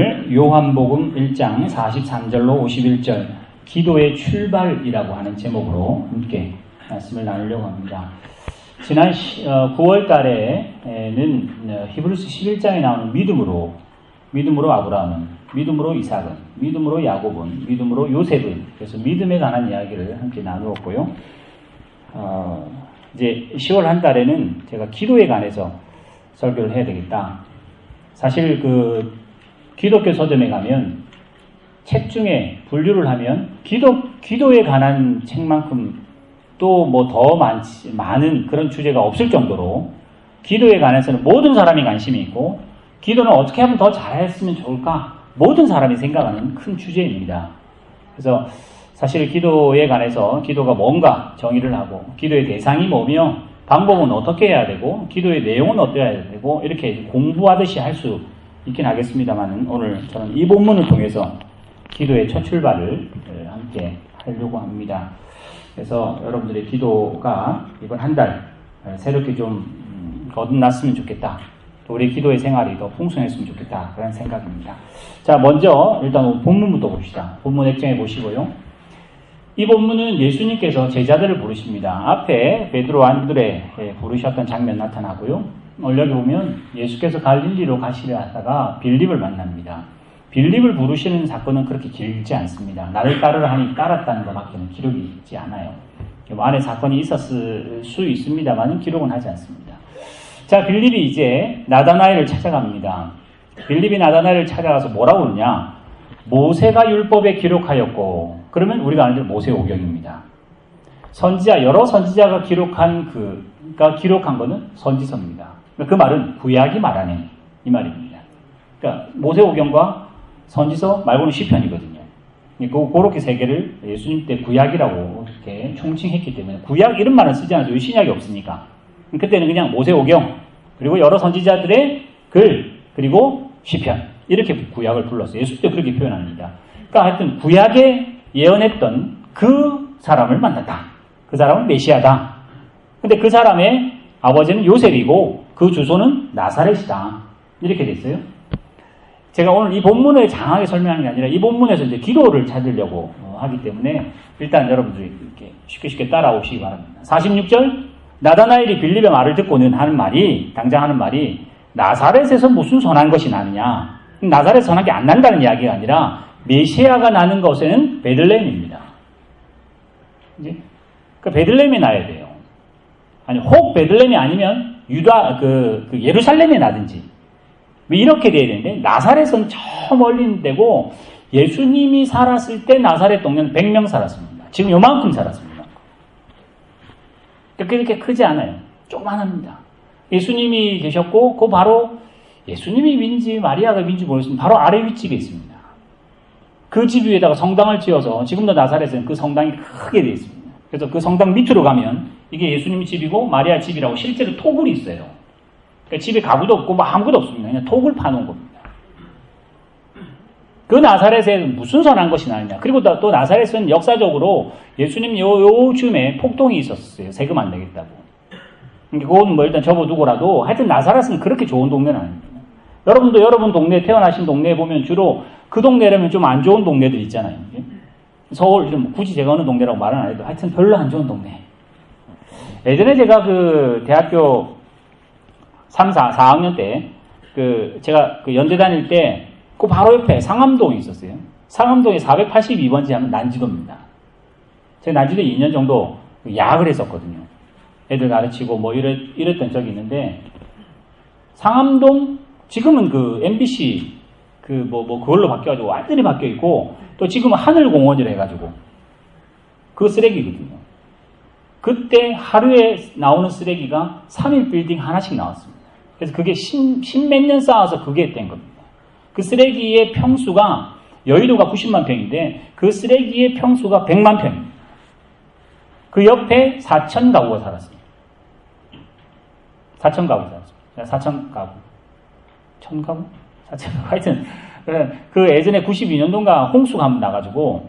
오늘 요한복음 1장 43절로 51절 기도의 출발이라고 하는 제목으로 함께 말씀을 나누려고 합니다. 지난 9월 달에는 히브리서 11장에 나오는 믿음으로 아브라함은, 믿음으로 이삭은, 믿음으로 야곱은, 믿음으로 요셉은, 그래서 믿음에 관한 이야기를 함께 나누었고요. 이제 10월 한 달에는 제가 기도에 관해서 설교를 해야 되겠다. 사실 기독교 서점에 가면 책 중에 분류를 하면 기도에 관한 책만큼 또 뭐 더 많은 그런 주제가 없을 정도로 기도에 관해서는 모든 사람이 관심이 있고 기도는 어떻게 하면 더 잘했으면 좋을까? 모든 사람이 생각하는 큰 주제입니다. 그래서 사실 기도에 관해서 기도가 뭔가 정의를 하고 기도의 대상이 뭐며 방법은 어떻게 해야 되고 기도의 내용은 어떠해야 되고 이렇게 공부하듯이 할 수 있긴 하겠습니다만 오늘 저는 이 본문을 통해서 기도의 첫 출발을 함께 하려고 합니다. 그래서 여러분들의 기도가 이번 한 달 새롭게 좀 거듭났으면 좋겠다. 또 우리 기도의 생활이 더 풍성했으면 좋겠다. 그런 생각입니다. 자, 먼저 일단 본문부터 봅시다. 본문 액정해 보시고요. 이 본문은 예수님께서 제자들을 부르십니다. 앞에 베드로 안드레 부르셨던 장면 나타나고요. 오늘 여기 보면 예수께서 갈릴리로 가시려 하다가 빌립을 만납니다. 빌립을 부르시는 사건은 그렇게 길지 않습니다. 나를 따르라 하니 따랐다는 것밖에는 기록이 있지 않아요. 안에 사건이 있었을 수 있습니다만 기록은 하지 않습니다. 자, 빌립이 이제 나다나엘을 찾아갑니다. 빌립이 나다나엘을 찾아가서 뭐라고 그러냐? 모세가 율법에 기록하였고, 그러면 우리가 아는 대로 모세오경입니다. 여러 선지자가 기록한 거는 선지서입니다. 그 말은 구약이 말하는 이 말입니다. 그러니까 모세오경과 선지서 말고는 시편이거든요. 그렇게 세 개를 예수님 때 구약이라고 이렇게 총칭했기 때문에 구약 이런 말은 쓰지 않아도 신약이 없으니까 그때는 그냥 모세오경 그리고 여러 선지자들의 글 그리고 시편 이렇게 구약을 불렀어요. 예수 때 그렇게 표현합니다. 그러니까 하여튼 구약에 예언했던 그 사람을 만났다. 그 사람은 메시아다. 근데 그 사람의 아버지는 요셉이고 그 주소는 나사렛이다. 이렇게 됐어요. 제가 오늘 이 본문을 장하게 설명하는 게 아니라 이 본문에서 이제 기도를 찾으려고 하기 때문에 일단 여러분들이 이렇게 쉽게 따라오시기 바랍니다. 46절 나다나엘이 빌립의 말을 듣고는 당장 하는 말이 나사렛에서 무슨 선한 것이 나느냐. 나사렛 선한 게 안 난다는 이야기가 아니라 메시아가 나는 것은 베들레헴입니다. 이제 베들레헴에 나야 돼요. 아니 혹 베들레헴이 아니면 예루살렘에 나든지 이렇게 돼야 되는데 나사렛은 저 멀리 있는 데고 예수님이 살았을 때 나사렛 동네는 100명 살았습니다. 지금 요만큼 살았습니다. 그렇게 크지 않아요. 조그만합니다. 예수님이 계셨고 그 바로 예수님이 윈지 마리아가 윈지 모르겠습니다. 바로 아래 윗집에 있습니다. 그 집 위에다가 성당을 지어서 지금도 나사렛은 그 성당이 크게 되어 있습니다. 그래서 그 성당 밑으로 가면 이게 예수님 집이고 마리아 집이라고 실제로 토굴이 있어요. 그러니까 집에 가구도 없고 뭐 아무것도 없습니다. 그냥 토굴 파놓은 겁니다. 그 나사렛에 무슨 선한 것이 나느냐. 그리고 또 나사렛은 역사적으로 예수님 요즘에 폭동이 있었어요. 세금 안 내겠다고. 그건 뭐 일단 접어두고라도 하여튼 나사렛은 그렇게 좋은 동네는 아닙니다. 여러분도 여러분 동네 태어나신 동네에 보면 주로 그 동네라면 좀 안 좋은 동네들 있잖아요. 서울 굳이 제가 어느 동네라고 말은 안 해도 하여튼 별로 안 좋은 동네. 예전에 제가 대학교 4학년 때 제가 연대 다닐 때 그 바로 옆에 상암동이 있었어요. 상암동에 482번지 하면 난지도입니다. 제가 난지도 2년 정도 야학을 했었거든요. 애들 가르치고 뭐 이랬던 적이 있는데 상암동 지금은 MBC 그걸로 바뀌어가지고 완전히 바뀌어 있고 또 지금은 하늘공원이라 해가지고 그 쓰레기거든요. 그때 하루에 나오는 쓰레기가 3일 빌딩 하나씩 나왔습니다. 그래서 그게 10몇 년 쌓아서 그게 된 겁니다. 그 쓰레기의 평수가 여의도가 90만 평인데 그 쓰레기의 평수가 100만 평입니다. 그 옆에 4천 가구가 살았습니다. 4천 가구 살았습니다. 4천 가구. 1,000 가구? 4천 가구. 하여튼 그 예전에 92년도인가 홍수가 한번 나가지고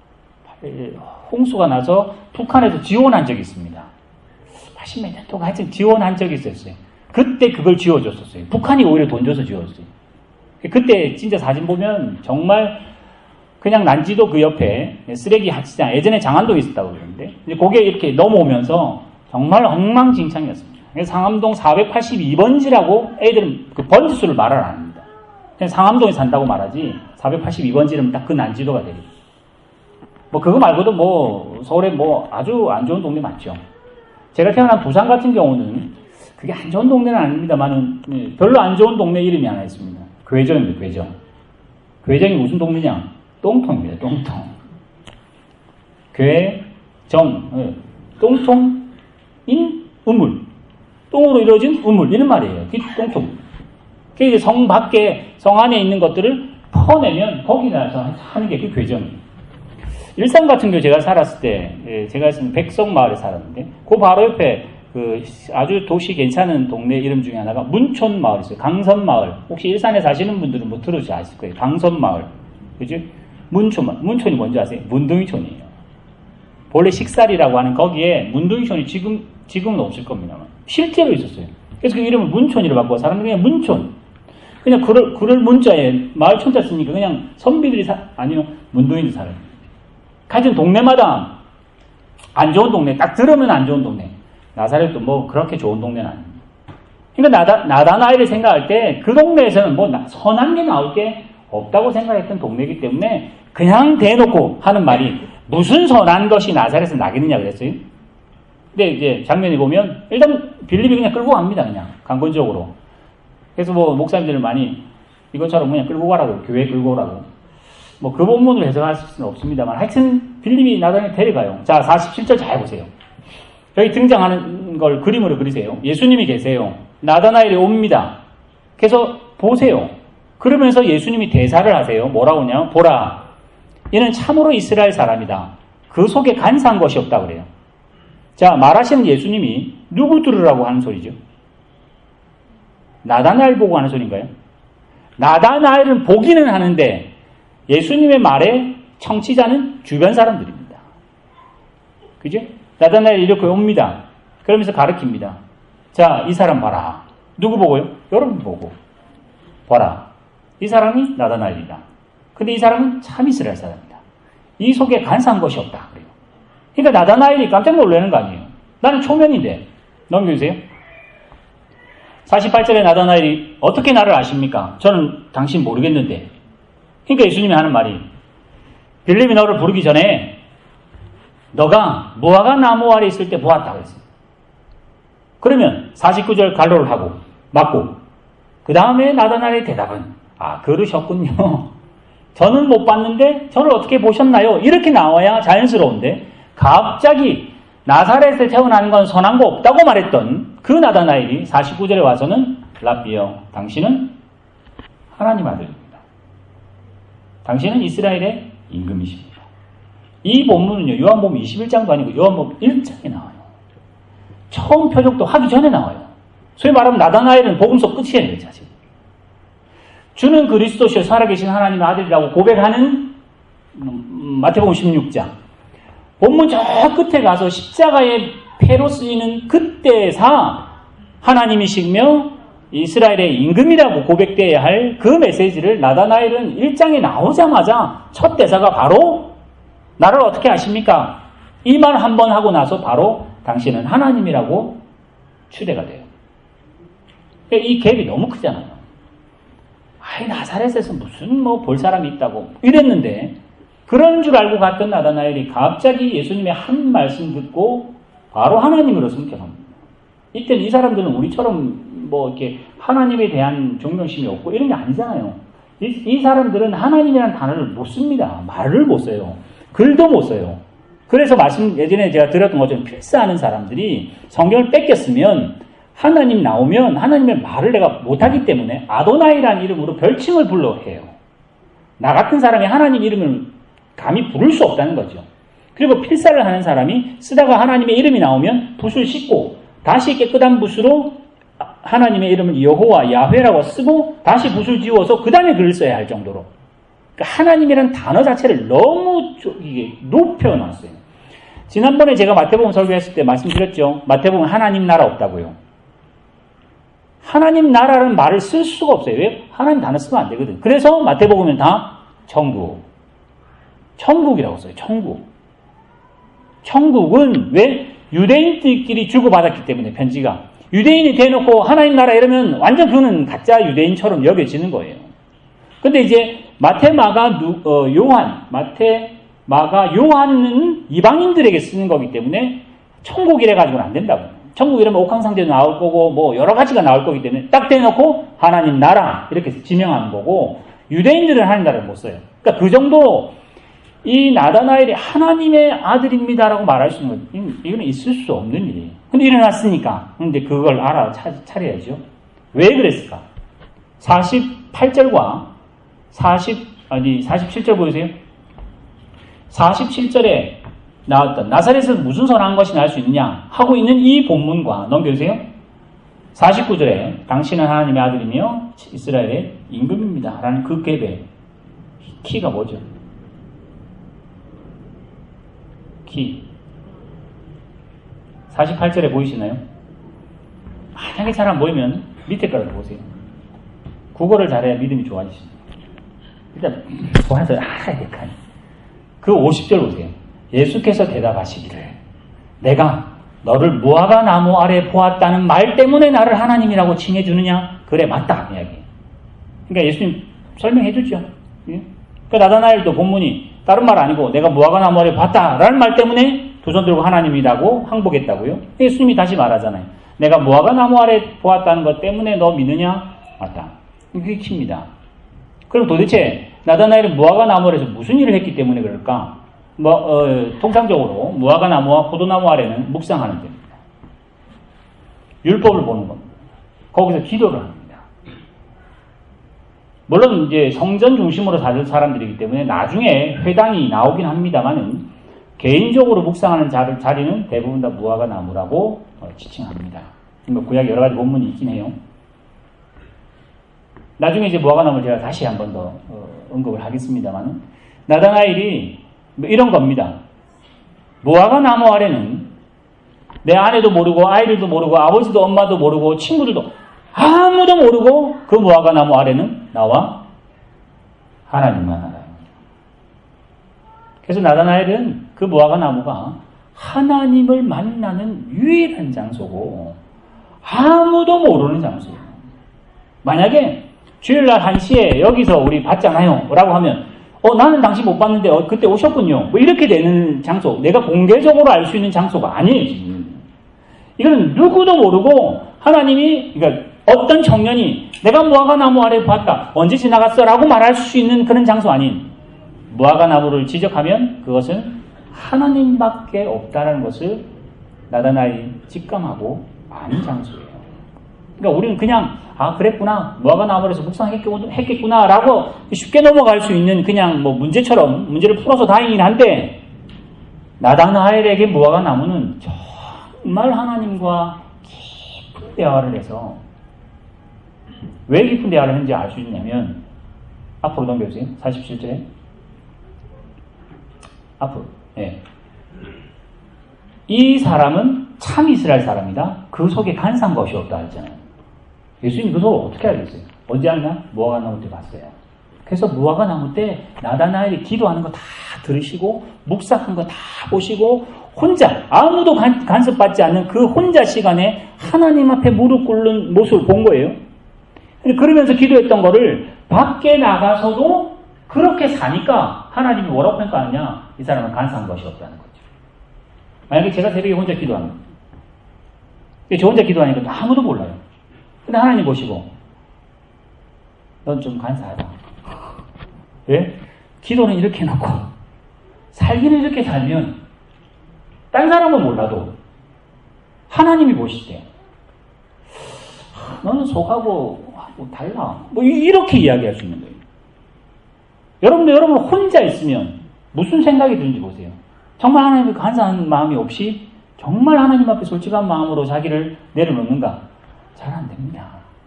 홍수가 나서 북한에서 지원한 적이 있습니다. 80몇 년 동안 하여튼 지원한 적이 있었어요. 그때 그걸 지어줬었어요. 북한이 오히려 돈 줘서 지어줬어요. 그때 진짜 사진 보면 정말 그냥 난지도 그 옆에 쓰레기 하치장, 예전에 장안동에 있었다고 그러는데, 거기에 이렇게 넘어오면서 정말 엉망진창이었습니다. 상암동 482번지라고 애들은 그 번지수를 말을 안 합니다. 그냥 상암동에 산다고 말하지, 482번지는 딱 그 난지도가 되죠. 뭐, 그거 말고도 뭐, 서울에 뭐 아주 안 좋은 동네 많죠. 제가 태어난 부산 같은 경우는 그게 안 좋은 동네는 아닙니다만은 별로 안 좋은 동네 이름이 하나 있습니다. 괴정입니다, 괴정. 괴정이 무슨 동네냐? 똥통입니다, 똥통. 괴정, 똥통인 우물. 똥으로 이루어진 우물, 이런 말이에요. 그게 똥통. 그게 이제 성 밖에, 성 안에 있는 것들을 퍼내면 거기서 하는 게 그 괴정이에요. 일산 같은 경우 제가 살았을 때, 제가 있는 백성마을에 살았는데, 그 바로 옆에 그 아주 도시 괜찮은 동네 이름 중에 하나가 문촌마을 있어요. 강선마을. 혹시 일산에 사시는 분들은 뭐 들으지 아실 거예요. 강선마을. 그죠? 문촌이 뭔지 아세요? 문둥이촌이에요. 본래 식살이라고 하는 거기에 문둥이촌이 지금은 없을 겁니다. 실제로 있었어요. 그래서 그 이름을 문촌이로 바꾸고 사람들이 그냥 문촌. 그냥 그럴 문자에 마을 촌자 쓰니까 그냥 선비들이 아니면 문둥이들 살아요. 가진 동네마다 안 좋은 동네, 딱 들으면 안 좋은 동네. 나사렛도 뭐 그렇게 좋은 동네는 아닙니다. 그러니까 나다나이를 생각할 때 그 동네에서는 뭐 선한 게 나올 게 없다고 생각했던 동네이기 때문에 그냥 대놓고 하는 말이 무슨 선한 것이 나사렛에서 나겠느냐 그랬어요. 근데 이제 장면에 보면 일단 빌립이 그냥 끌고 갑니다. 그냥 강권적으로. 그래서 뭐 목사님들은 많이 이것처럼 그냥 끌고 가라고, 교회 끌고 오라고. 뭐 그 본문을 해석할 수는 없습니다만 하여튼 빌립이 나다나엘 데려가요. 자, 47절 잘 보세요. 여기 등장하는 걸 그림으로 그리세요. 예수님이 계세요. 나다나엘이 옵니다. 그래서 보세요. 그러면서 예수님이 대사를 하세요. 뭐라고 하냐면 보라, 얘는 참으로 이스라엘 사람이다. 그 속에 간사한 것이 없다 그래요. 자, 말하시는 예수님이 누구 들으라고 하는 소리죠? 나다나엘 보고 하는 소리인가요? 나다나엘은 보기는 하는데 예수님의 말에 청취자는 주변 사람들입니다. 그죠? 나다나엘이 이렇게 옵니다. 그러면서 가르칩니다. 자, 이 사람 봐라. 누구 보고요? 여러분 보고. 봐라. 이 사람이 나다나엘이다. 근데 이 사람은 참 이스라엘 사람이다. 이 속에 간사한 것이 없다. 그래요. 그러니까 나다나엘이 깜짝 놀라는 거 아니에요. 나는 초면인데. 넘겨주세요. 48절에 나다나엘이 어떻게 나를 아십니까? 저는 당신 모르겠는데. 그러니까 예수님이 하는 말이 빌립이 너를 부르기 전에 너가 무화과 나무 아래 있을 때 보았다고 했어요. 그러면 49절 갈로를 하고 맞고 그 다음에 나다나엘의 대답은 그러셨군요. 저는 못 봤는데 저를 어떻게 보셨나요? 이렇게 나와야 자연스러운데 갑자기 나사렛에 태어나는 건 선한 거 없다고 말했던 그 나다나엘이 49절에 와서는 랍비여, 당신은 하나님 아들입니다. 당신은 이스라엘의 임금이십니다. 이 본문은요, 요한복음 21장도 아니고 요한복음 1장에 나와요. 처음 표적도 하기 전에 나와요. 소위 말하면 나다나엘은 복음서 끝이에요, 사실. 주는 그리스도시요 살아계신 하나님의 아들이라고 고백하는 마태복음 16장. 본문 저 끝에 가서 십자가의 패로 쓰이는 그때사 하나님이시며 이스라엘의 임금이라고 고백되어야 할 그 메시지를 나다나엘은 1장에 나오자마자 첫 대사가 바로 나를 어떻게 아십니까? 이 말 한 번 하고 나서 바로 당신은 하나님이라고 추대가 돼요. 이 갭이 너무 크잖아요. 나사렛에서 무슨 볼 사람이 있다고 이랬는데 그런 줄 알고 갔던 나다나엘이 갑자기 예수님의 한 말씀 듣고 바로 하나님으로 승격합니다. 이때는 이 사람들은 우리처럼 이렇게 하나님에 대한 존경심이 없고 이런 게 아니잖아요. 이 사람들은 하나님이라는 단어를 못 씁니다. 말을 못 써요. 글도 못 써요. 그래서 예전에 제가 들었던 것처럼 필사하는 사람들이 성경을 뺏겼으면 하나님 나오면 하나님의 말을 내가 못하기 때문에 아도나이라는 이름으로 별칭을 불러 해요. 나 같은 사람이 하나님 이름을 감히 부를 수 없다는 거죠. 그리고 필사를 하는 사람이 쓰다가 하나님의 이름이 나오면 붓을 씻고 다시 깨끗한 붓으로 하나님의 이름을 여호와 야훼라고 쓰고 다시 붓을 지워서 그 다음에 글을 써야 할 정도로 그러니까 하나님이라는 단어 자체를 너무 높여놨어요. 지난번에 제가 마태복음 설교했을 때 말씀드렸죠. 마태복음 하나님 나라 없다고요. 하나님 나라라는 말을 쓸 수가 없어요. 왜? 하나님 단어 쓰면 안 되거든. 그래서 마태복음은 다 천국. 천국이라고 써요. 천국. 천국은 왜? 유대인들끼리 주고받았기 때문에 편지가. 유대인이 대놓고 하나님 나라 이러면 완전 그는 가짜 유대인처럼 여겨지는 거예요. 근데 이제 마태, 마가, 요한, 마태, 마가, 요한은 이방인들에게 쓰는 거기 때문에 천국이래 가지고는 안 된다고. 천국 이러면 옥황상제 나올 거고 뭐 여러 가지가 나올 거기 때문에 딱 대놓고 하나님 나라 이렇게 지명하는 거고 유대인들은 하나님 나라를 못 써요. 그러니까 그 정도 이 나다나엘이 하나님의 아들입니다라고 말할 수 있는 건 이거는 있을 수 없는 일이에요. 근데 일어났으니까 근데 그걸 차려야죠. 왜 그랬을까? 48절과 47절 보세요. 47절에 나왔던 나사렛에서 무슨 선한 것이 날 수 있느냐 하고 있는 이 본문과 넘겨주세요. 49절에 당신은 하나님의 아들이며 이스라엘의 임금입니다 라는 그 갭의 키가 뭐죠? 키 48절에 보이시나요? 만약에 잘 안 보이면 밑에 거를 보세요. 국어를 잘해야 믿음이 좋아지십니다. 일단 좋아서 알아야 될 거 아니에요. 그 50절 보세요. 예수께서 대답하시기를 내가 너를 무화과 나무 아래 보았다는 말 때문에 나를 하나님이라고 칭해주느냐? 그래 맞다 이야기. 그러니까 예수님 설명해 주죠. 예? 그 나다나엘도 본문이 다른 말 아니고 내가 무화과 나무 아래 봤다라는 말 때문에 두 손 들고 하나님이라고 항복했다고요. 예수님이 다시 말하잖아요. 내가 무화과 나무 아래 보았다는 것 때문에 너 믿느냐? 맞다. 그게 킵니다. 그럼 도대체 나다나엘은 무화과 나무 아래서 무슨 일을 했기 때문에 그럴까? 통상적으로 무화과 나무와 포도나무 아래는 묵상하는 데입니다. 율법을 보는 겁니다. 거기서 기도를 합니다. 물론 이제 성전 중심으로 사는 사람들이기 때문에 나중에 회당이 나오긴 합니다만은 개인적으로 묵상하는 자리는 대부분 다 무화과 나무라고 지칭합니다. 구약에 여러 가지 본문이 있긴 해요. 나중에 이제 무화과 나무를 제가 다시 한 번 더 언급을 하겠습니다만은 나다나엘이 이런 겁니다. 무화과 나무 아래는 내 아내도 모르고 아이들도 모르고 아버지도 엄마도 모르고 친구들도 아무도 모르고 그 무화과 나무 아래는 나와 하나님만 알아요. 그래서 나다나엘은 그 무화과 나무가 하나님을 만나는 유일한 장소고 아무도 모르는 장소예요. 만약에 주일날 1시에 여기서 우리 봤잖아요 라고 하면 나는 당신 못 봤는데 그때 오셨군요. 뭐 이렇게 되는 장소, 내가 공개적으로 알 수 있는 장소가 아니에요. 지금. 이거는 누구도 모르고 하나님이 그러니까 어떤 청년이 내가 무화과 나무 아래 봤다. 언제 지나갔어? 라고 말할 수 있는 그런 장소 아닌 무화과 나무를 지적하면 그것은 하나님밖에 없다는 것을 나다나엘이 직감하고 아는 장소예요. 그러니까 우리는 그냥 그랬구나. 무화과 나무에서 묵상했겠구나 라고 쉽게 넘어갈 수 있는 그냥 뭐 문제처럼 문제를 풀어서 다행이긴 한데 나다나엘에게 무화과 나무는 정말 하나님과 깊은 대화를 해서 왜 깊은 대화를 했는지 알 수 있냐면 앞으로 넘겨주세요. 47절에 앞으로 이 사람은 참 이스라엘 사람이다. 그 속에 간사한 것이 없다 했잖아요. 예수님이 그 속을 어떻게 알겠어요? 언제 알나? 무화과 나무 때 봤어요. 그래서 무화과 나무 때 나다나엘이 기도하는 거 다 들으시고 묵상한 거 다 보시고 혼자 아무도 간섭받지 않는 그 혼자 시간에 하나님 앞에 무릎 꿇는 모습을 본 거예요. 그러면서 기도했던 거를 밖에 나가서도 그렇게 사니까 하나님이 뭐라고 평가하느냐? 이 사람은 간사한 것이 없다는 거죠. 만약에 제가 새벽에 혼자 기도합니다. 저 혼자 기도하니까 아무도 몰라요. 근데 하나님 보시고 넌 좀 간사하다. 왜? 기도는 이렇게 해놓고 살기는 이렇게 살면 딴 사람은 몰라도 하나님이 보실 때 너는 속하고 달라. 뭐 이렇게 이야기할 수 있는 거예요. 여러분 혼자 있으면 무슨 생각이 드는지 보세요. 정말 하나님께 간사한 마음이 없이 정말 하나님 앞에 솔직한 마음으로 자기를 내려놓는가? 잘 안 됩니다.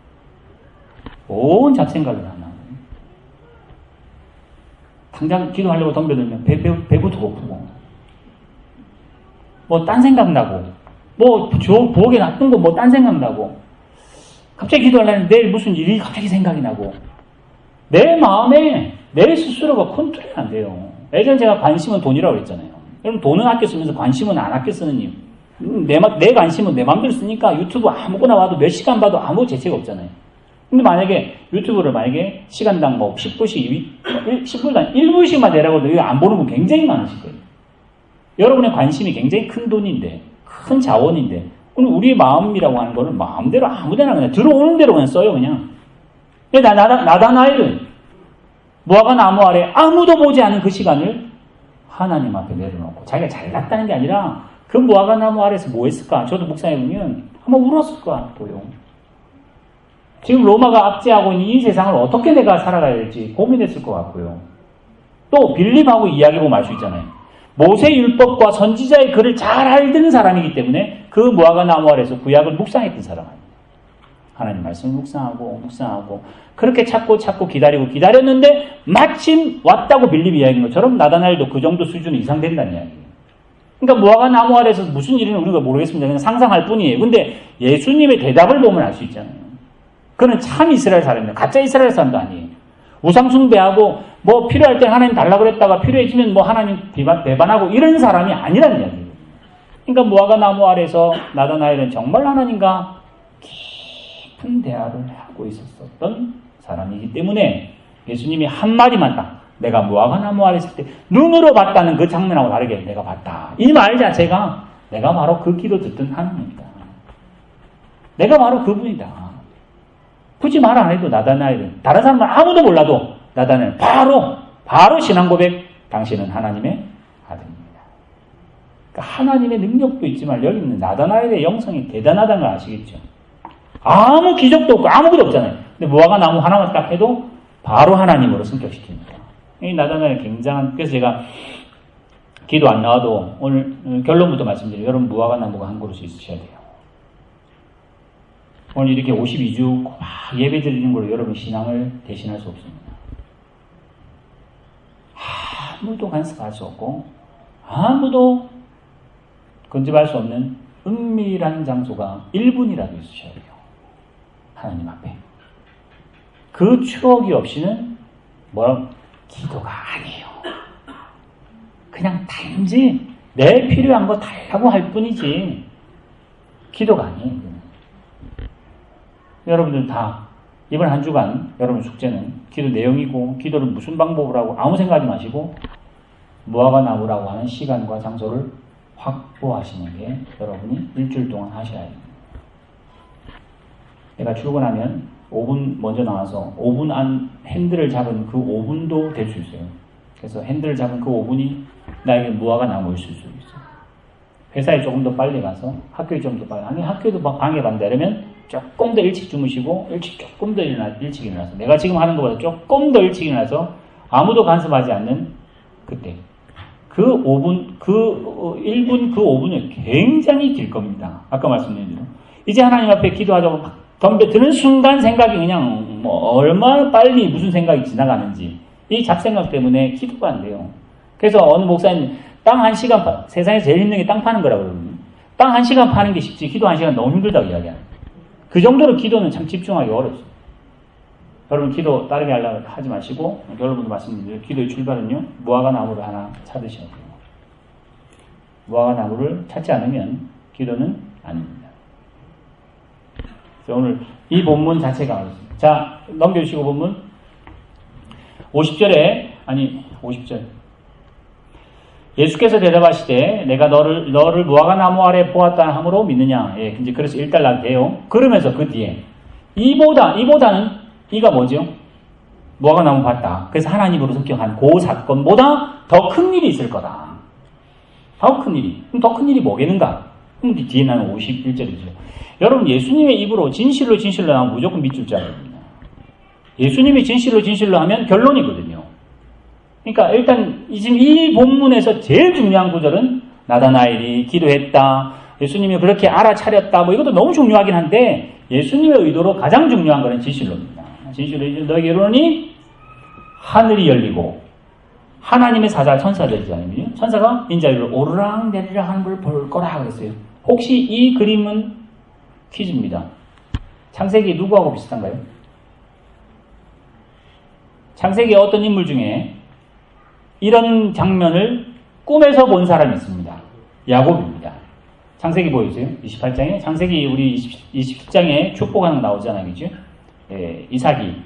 온 잡생각을 하나. 당장 기도하려고 덤벼들면 배부터 고프고, 뭐 딴 생각 나고, 뭐 부엌에 놔둔 거 뭐 딴 생각 나고, 갑자기 기도하려면 내일 무슨 일이 갑자기 생각이 나고 내 마음에 내 스스로가 컨트롤이 안 돼요. 예전에 제가 관심은 돈이라고 그랬잖아요. 여러분 돈은 아껴 쓰면서 관심은 안 아껴 쓰는 이유. 내 관심은 내 맘대로 쓰니까 유튜브 아무거나 봐도 몇 시간 봐도 아무 재치가 없잖아요. 근데 만약에 유튜브를 만약에 시간당 뭐 10분씩, 10분당 1분씩만 내라고 해도 안 보는 분 굉장히 많으실 거예요. 여러분의 관심이 굉장히 큰 돈인데, 큰 자원인데, 그럼 우리의 마음이라고 하는 거는 마음대로 아무데나 그냥 들어오는 대로 그냥 써요, 그냥. 나다나엘은 무화과 나무 아래 아무도 보지 않은 그 시간을 하나님 앞에 내려놓고 자기가 잘났다는 게 아니라 그 무화과 나무 아래에서 뭐 했을까? 저도 묵상해보면 한번 울었을 것 같아요. 지금 로마가 압제하고 있는 이 세상을 어떻게 내가 살아가야 될지 고민했을 것 같고요. 또 빌립하고 이야기해보면 알 수 있잖아요. 모세 율법과 선지자의 글을 잘 알던 사람이기 때문에 그 무화과 나무 아래에서 구약을 묵상했던 사람 아니에요. 하나님 말씀을 묵상하고 그렇게 찾고 기다렸는데 마침 왔다고 빌립이 이야기한 것처럼 나다나엘도 그 정도 수준 이상 된다는 이야기예요. 그러니까 무화과 나무 아래에서 무슨 일인지 우리가 모르겠습니다. 그냥 상상할 뿐이에요. 근데 예수님의 대답을 보면 알 수 있잖아요. 그는 참 이스라엘 사람이에요. 가짜 이스라엘 사람도 아니에요. 우상 숭배하고 뭐 필요할 때 하나님 달라고 그랬다가 필요해지면 뭐 하나님 배반하고 이런 사람이 아니라는 이야기예요. 그러니까 무화과 나무 아래에서 나다나엘은 정말 하나님과 깊은 대화를 하고 있었던 사람이기 때문에 예수님이 한마디만 딱 내가 무화과 나무 아래 있을 때 눈으로 봤다는 그 장면하고 다르게 내가 봤다. 이 말 자체가 내가 바로 그 기도 듣던 하나님이다. 내가 바로 그분이다. 굳이 말 안 해도 나다나엘은 다른 사람은 아무도 몰라도 나다나엘은 바로 신앙 고백 당신은 하나님의 아들입니다. 그러니까 하나님의 능력도 있지만 여기 있는 나다나엘의 영성이 대단하다는 걸 아시겠죠? 아무 기적도 없고 아무것도 없잖아요. 근데 무화과 나무 하나만 딱 해도 바로 하나님으로 승격시킵니다. 이 나다나엘 굉장한, 그래서 제가 기도 안 나와도 오늘 결론부터 말씀드려요. 여러분 무화과 나무가 한 그릇이 있으셔야 돼요. 오늘 이렇게 52주 막 예배 드리는 걸로 여러분 신앙을 대신할 수 없습니다. 아무도 간섭할 수 없고 아무도 건집할 수 없는 은밀한 장소가 1분이라도 있으셔야 돼요. 하나님 앞에. 그 추억이 없이는 기도가 아니에요. 그냥 단지 내 필요한 거 달라고 할 뿐이지 기도가 아니에요. 여러분들 다 이번 한 주간 여러분 숙제는 기도 내용이고 기도를 무슨 방법으로 하고 아무 생각하지 마시고 무화과 나무라고 하는 시간과 장소를 확보하시는 게 여러분이 일주일 동안 하셔야 합니다. 내가 출근하면 5분 먼저 나와서 5분 안 핸들을 잡은 그 5분도 될 수 있어요. 그래서 핸들을 잡은 그 5분이 나에게 무화과 나무일 수 있어요. 회사에 조금 더 빨리 가서 학교에 좀 더 빨리, 아니 학교에도 막 방해받는다 이러면 조금 더 일찍 주무시고 조금 더 일찍 일어나서 내가 지금 하는 것보다 조금 더 일찍 일어나서 아무도 간섭하지 않는 그때 그 5분, 그 1분, 그 5분은 굉장히 길 겁니다. 아까 말씀드린 대로 이제 하나님 앞에 기도하자고 막 덤벼드는 순간 생각이 그냥 뭐 얼마나 빨리 무슨 생각이 지나가는지 이 잡생각 때문에 기도가 안 돼요. 그래서 어느 목사님 땅 1시간 세상에서 제일 힘든 게 땅 파는 거라고 그러거든요. 땅 1시간 파는 게 쉽지 기도 1시간 너무 힘들다고 이야기합니다. 그 정도로 기도는 참 집중하기 어렵습니다. 여러분 기도 따르게 하려고 하지 마시고 여러분도 말씀드려요. 기도의 출발은요. 무화과 나무를 하나 찾으셔야 돼요. 무화과 나무를 찾지 않으면 기도는 아닙니다. 그래서 오늘 이 본문 자체가 어렵습니다. 자, 넘겨주시고 본문 50절 예수께서 대답하시되 내가 너를 무화과 나무 아래 보았다 함으로 믿느냐. 예, 이제 그래서 1달러 돼요. 그러면서 그 뒤에 이보다는 이가 뭐죠? 무화과 나무 봤다. 그래서 하나님으로 성격한 그 사건보다 더 큰 일이 있을 거다. 더 큰 일이. 그럼 더 큰 일이 뭐겠는가? 그럼 뒤에 나는 51절이죠. 여러분 예수님의 입으로 진실로 하면 무조건 믿을 줄 알아요. 예수님이 진실로 하면 결론이거든요. 그러니까 일단 지금 이 본문에서 제일 중요한 구절은 나다나엘이 기도했다. 예수님이 그렇게 알아차렸다. 뭐 이것도 너무 중요하긴 한데 예수님의 의도로 가장 중요한 것은 진실로입니다. 진실로 너에게 이르노니 하늘이 열리고 하나님의 사자 천사들이잖아요. 천사가 인자리로 오르락내리락 하는 걸 볼 거라 그랬어요. 혹시 이 그림은 퀴즈입니다. 창세기 누구하고 비슷한가요? 창세기의 어떤 인물 중에 이런 장면을 꿈에서 본 사람이 있습니다. 야곱입니다. 창세기 보여주세요. 28장에 창세기 우리 27장에 축복하는 거 나오잖아요. 그죠? 예, 이삭이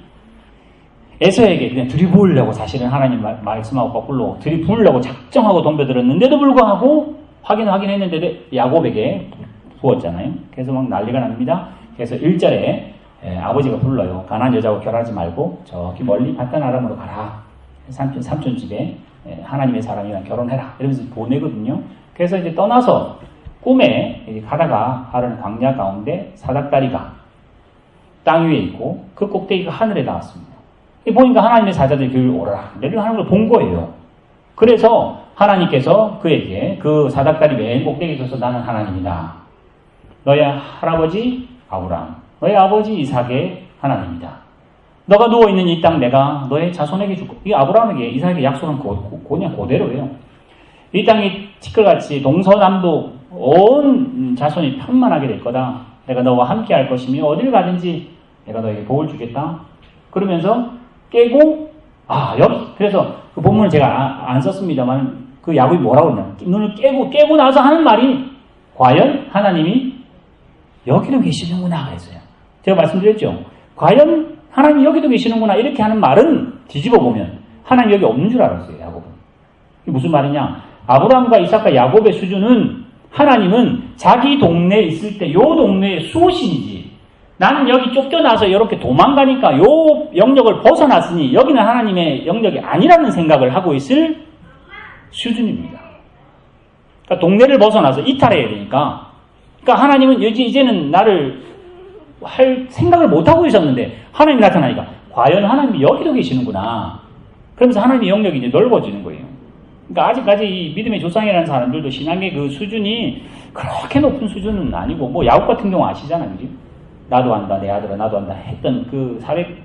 에서에게 그냥 들이부으려고 사실은 하나님 말씀하고 거꾸로 들이부으려고 작정하고 덤벼들었는데도 불구하고 확인했는데도 야곱에게 부었잖아요. 그래서 막 난리가 납니다. 그래서 1절에 아버지가 불러요. 가나안 여자하고 결혼하지 말고 저기 멀리 바단 아람으로 가라. 삼촌 집에 하나님의 사람이랑 결혼해라. 이러면서 보내거든요. 그래서 이제 떠나서 꿈에 이제 가다가 하는 광야 가운데 사닥다리가 땅 위에 있고 그 꼭대기가 하늘에 닿았습니다. 보니까 하나님의 사자들이 그를 오라라 내리라 하는 걸 본 거예요. 그래서 하나님께서 그에게 그 사닥다리 맨 꼭대기에 있어서 나는 하나님이다. 너의 할아버지 아브라함, 너의 아버지 이삭의 하나님이다. 너가 누워있는 이 땅 내가 너의 자손에게 줄 거야. 이 아브라함에게 이삭에게 약속한 그냥 그대로예요. 이 땅이 티끌같이 동서남북 온 자손이 편만하게 될 거다. 내가 너와 함께 할 것이며 어딜 가든지 내가 너에게 복을 주겠다. 그러면서 깨고 그래서 그 본문을 제가 안 썼습니다만 그 야곱이 뭐라고 그러냐. 눈을 깨고 나서 하는 말이 과연 하나님이 여기도 계시는구나 그랬어요. 제가 말씀드렸죠. 과연 하나님이 여기도 계시는구나 이렇게 하는 말은 뒤집어 보면 하나님 여기 없는 줄 알았어요. 야곱은. 이게 무슨 말이냐. 아브라함과 이삭과 야곱의 수준은 하나님은 자기 동네에 있을 때 요 동네의 수호신이지 나는 여기 쫓겨나서 이렇게 도망가니까 요 영역을 벗어났으니 여기는 하나님의 영역이 아니라는 생각을 하고 있을 수준입니다. 그러니까 동네를 벗어나서 이탈해야 되니까 그러니까 하나님은 이제는 나를 할 생각을 못하고 있었는데 하나님이 나타나니까 과연 하나님이 여기도 계시는구나. 그러면서 하나님의 영역이 이제 넓어지는 거예요. 그러니까 아직까지 이 믿음의 조상이라는 사람들도 신앙의 그 수준이 그렇게 높은 수준은 아니고 뭐 야곱 같은 경우 아시잖아요. 그지? 나도 안다 내 아들아 나도 안다 했던 그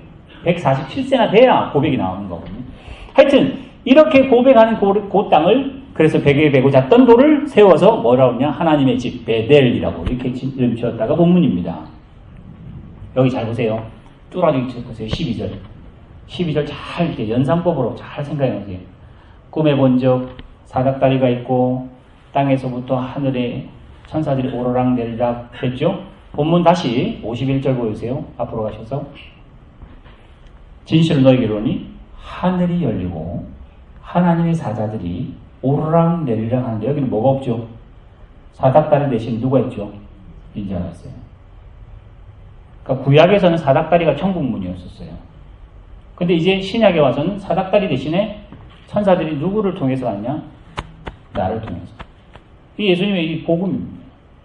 147세나 돼야 고백이 나오는 거거든요. 하여튼 이렇게 고백하는 그 땅을 그래서 베개에 베고 잤던 돌을 세워서 뭐라고 하냐 하나님의 집 베델이라고 이렇게 이름 지었다가 본문입니다. 여기 잘 보세요. 뚜라지 보세요. 12절 잘 이렇게 연상법으로 잘 생각해 보세요. 꿈에 본 적 사닥다리가 있고 땅에서부터 하늘에 천사들이 오르락 내리락 했죠. 본문 다시 51절 보여주세요. 앞으로 가셔서 진실을 너에게 이르노니 하늘이 열리고 하나님의 사자들이 오르락 내리락 하는데 여기는 뭐가 없죠? 사닥다리 대신 누가 있죠? 인자가 있어요. 그러니까 구약에서는 사닥다리가 천국문이었었어요. 근데 이제 신약에 와서는 사닥다리 대신에 천사들이 누구를 통해서 왔냐? 나를 통해서. 이 예수님의 이 복음입니다.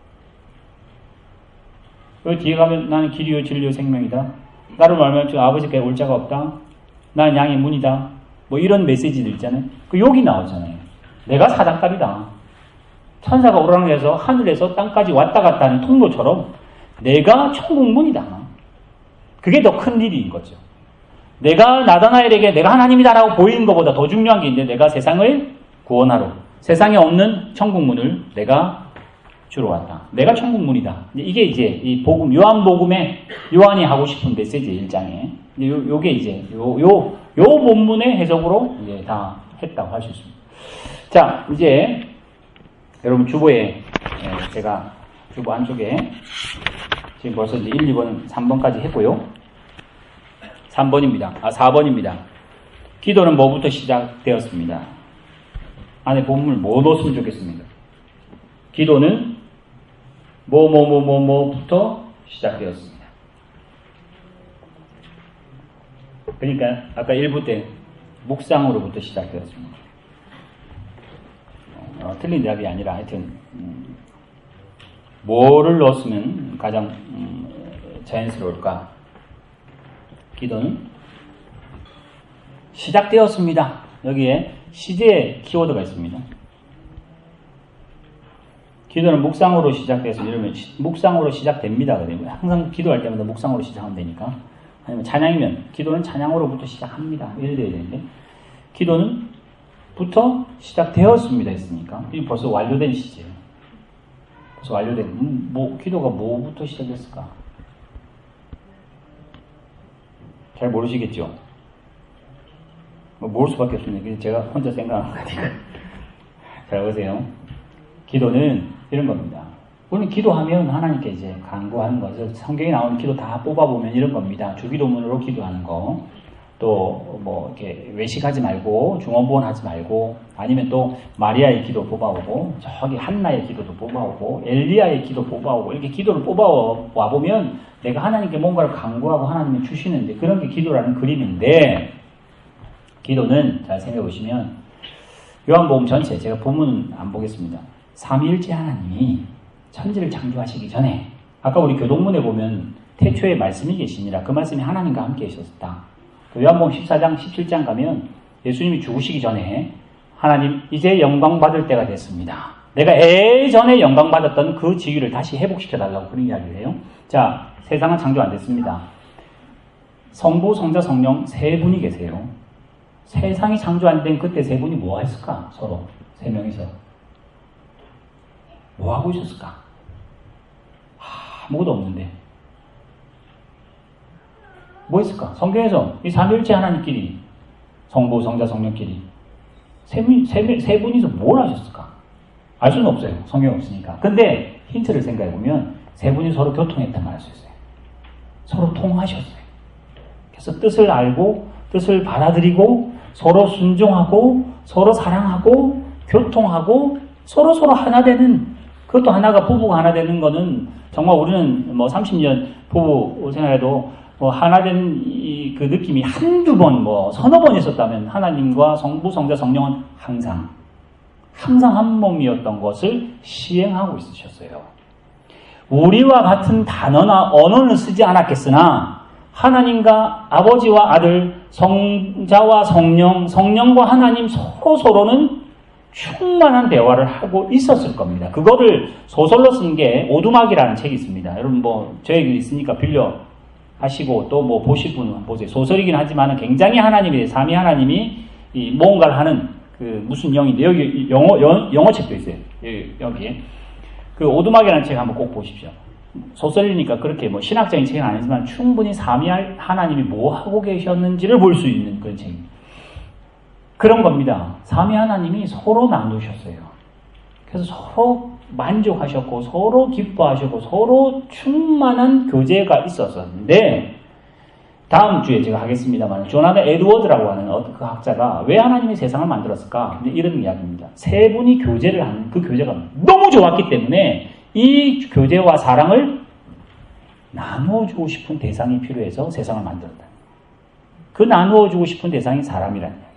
여기 뒤에 가면 나는 길이요 진리요 생명이다. 나를 말하면 저 아버지께 올 자가 없다. 나는 양의 문이다. 뭐 이런 메시지들 있잖아요. 그 여기 나오잖아요. 내가 사닥다리다. 천사가 오르락내려서 하늘에서 땅까지 왔다 갔다 하는 통로처럼 내가 천국문이다. 그게 더 큰 일인 거죠. 내가 나다나엘에게 내가 하나님이다라고 보이는 것보다 더 중요한 게 이제 내가 세상을 구원하러 세상에 없는 천국문을 내가 주러 왔다. 내가 천국문이다. 이게 이제 이 복음 요한복음에 요한이 하고 싶은 메시지 1장에 요게 이제 요 본문의 해석으로 이제 다 했다고 할 수 있습니다. 자, 이제 여러분 주보에 제가 주보 안쪽에 지금 벌써 이제 1, 2번, 3번까지 했고요. 4번입니다. 기도는 뭐부터 시작되었습니다. 안에 본문을 뭐 넣었으면 좋겠습니다. 기도는 뭐부터 시작되었습니다. 그러니까 아까 1부 때 묵상으로부터 시작되었습니다. 틀린 대답이 아니라 하여튼 뭐를 넣었으면 가장 자연스러울까? 기도는 시작되었습니다. 여기에 시제 키워드가 있습니다. 기도는 묵상으로 시작돼서 이러면 묵상으로 시작됩니다. 항상 기도할 때마다 묵상으로 시작하면 되니까. 아니면 찬양이면 기도는 찬양으로부터 시작합니다. 이래 돼야 되는데 기도는 부터 시작되었습니다 했으니까 이 벌써 완료된 시제예요. 벌써 완료된 기도가 뭐부터 시작됐을까? 잘 모르시겠죠? 모를 수밖에 없습니다. 제가 혼자 생각하는 거니까. 잘 보세요. 기도는 이런 겁니다. 우리는 기도하면 하나님께 이제 간구하는 거죠. 성경에 나오는 기도 다 뽑아보면 이런 겁니다. 주기도문으로 기도하는 거. 또 뭐 이렇게 외식하지 말고 중언부언 하지 말고, 아니면 또 마리아의 기도 뽑아오고, 저기 한나의 기도도 뽑아오고, 엘리야의 기도 뽑아오고, 이렇게 기도를 뽑아와 보면 내가 하나님께 뭔가를 간구하고 하나님이 주시는데, 그런 게 기도라는 그림인데, 기도는 잘 생각해 보시면 요한복음 전체, 제가 본문은 안 보겠습니다. 삼위일체 하나님이 천지를 창조하시기 전에, 아까 우리 교동문에 보면 태초에 말씀이 계시니라, 그 말씀이 하나님과 함께 계셨다. 요한복음 14장 17장 가면 예수님이 죽으시기 전에 하나님 이제 영광 받을 때가 됐습니다. 내가 예전에 영광 받았던 그 지위를 다시 회복시켜달라고 그런 이야기를 해요. 자, 세상은 창조 안 됐습니다. 성부, 성자, 성령 세 분이 계세요. 세상이 창조 안 된 그때 세 분이 뭐 했을까? 서로 세 명이서 뭐 하고 있었을까? 아무것도 없는데 뭐 했을까? 성경에서 이 삼위일체 하나님끼리, 성부, 성자, 성령끼리 세 분이서 뭘 하셨을까? 알 수는 없어요. 성경 없으니까. 근데 힌트를 생각해보면 세 분이 서로 교통했단 말을 할 수 있어요. 서로 통하셨어요. 그래서 뜻을 알고 뜻을 받아들이고 서로 순종하고 서로 사랑하고 교통하고 서로 하나 되는, 그것도 하나가, 부부가 하나 되는 거는 정말 우리는 뭐 30년 부부 생활에도 뭐 하나 된 그 느낌이 한두 번, 뭐 서너 번 있었다면, 하나님과 성부, 성자, 성령은 항상 한 몸이었던 것을 시행하고 있으셨어요. 우리와 같은 단어나 언어는 쓰지 않았겠으나 하나님과 아버지와 아들, 성자와 성령, 성령과 하나님 서로는 충만한 대화를 하고 있었을 겁니다. 그거를 소설로 쓴 게 오두막이라는 책이 있습니다. 여러분 뭐 저에게 있으니까 빌려 하시고 또 뭐 보실 분은 보세요. 소설이긴 하지만 굉장히 하나님이, 삼위 하나님이 이 뭔가를 하는 그 무슨 영인데, 여기 영어 책도 있어요. 여기에 그 오두막이라는 책 한번 꼭 보십시오. 소설이니까 그렇게 뭐 신학적인 책은 아니지만 충분히 삼위 하나님이 뭐 하고 계셨는지를 볼 수 있는 그런 책입니다. 그런 겁니다. 삼위 하나님이 서로 나누셨어요. 그래서 서로 만족하셨고 서로 기뻐하셨고 서로 충만한 교제가 있었었는데, 다음 주에 제가 하겠습니다만 조나단 에드워드라고 하는 그 학자가 왜 하나님이 세상을 만들었을까? 근데 이런 이야기입니다. 세 분이 교제를 하는 그 교제가 너무 좋았기 때문에 이 교제와 사랑을 나누어주고 싶은 대상이 필요해서 세상을 만들었다. 그 나누어주고 싶은 대상이 사람이라는 이야기예요.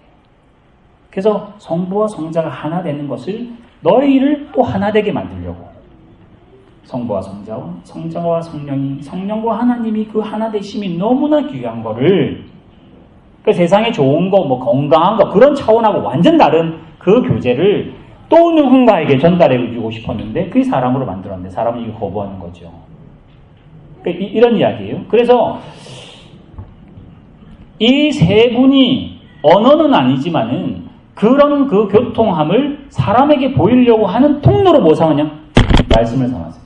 그래서 성부와 성자가 하나 되는 것을 너희를 또 하나 되게 만들려고, 성부와 성자와 성자와 성령이, 성령과 하나님이 그 하나 되심이 너무나 귀한 거를, 그 세상에 좋은 거, 뭐 건강한 거 그런 차원하고 완전 다른 그 교제를 또 누군가에게 전달해 주고 싶었는데 그게 사람으로 만들었는데 사람은 이거 거부하는 거죠. 그러니까 이런 이야기예요. 그래서 이 세 분이 언어는 아니지만은 그런 그 교통함을 사람에게 보이려고 하는 통로로 뭐 삼았냐? 말씀을 삼았어요.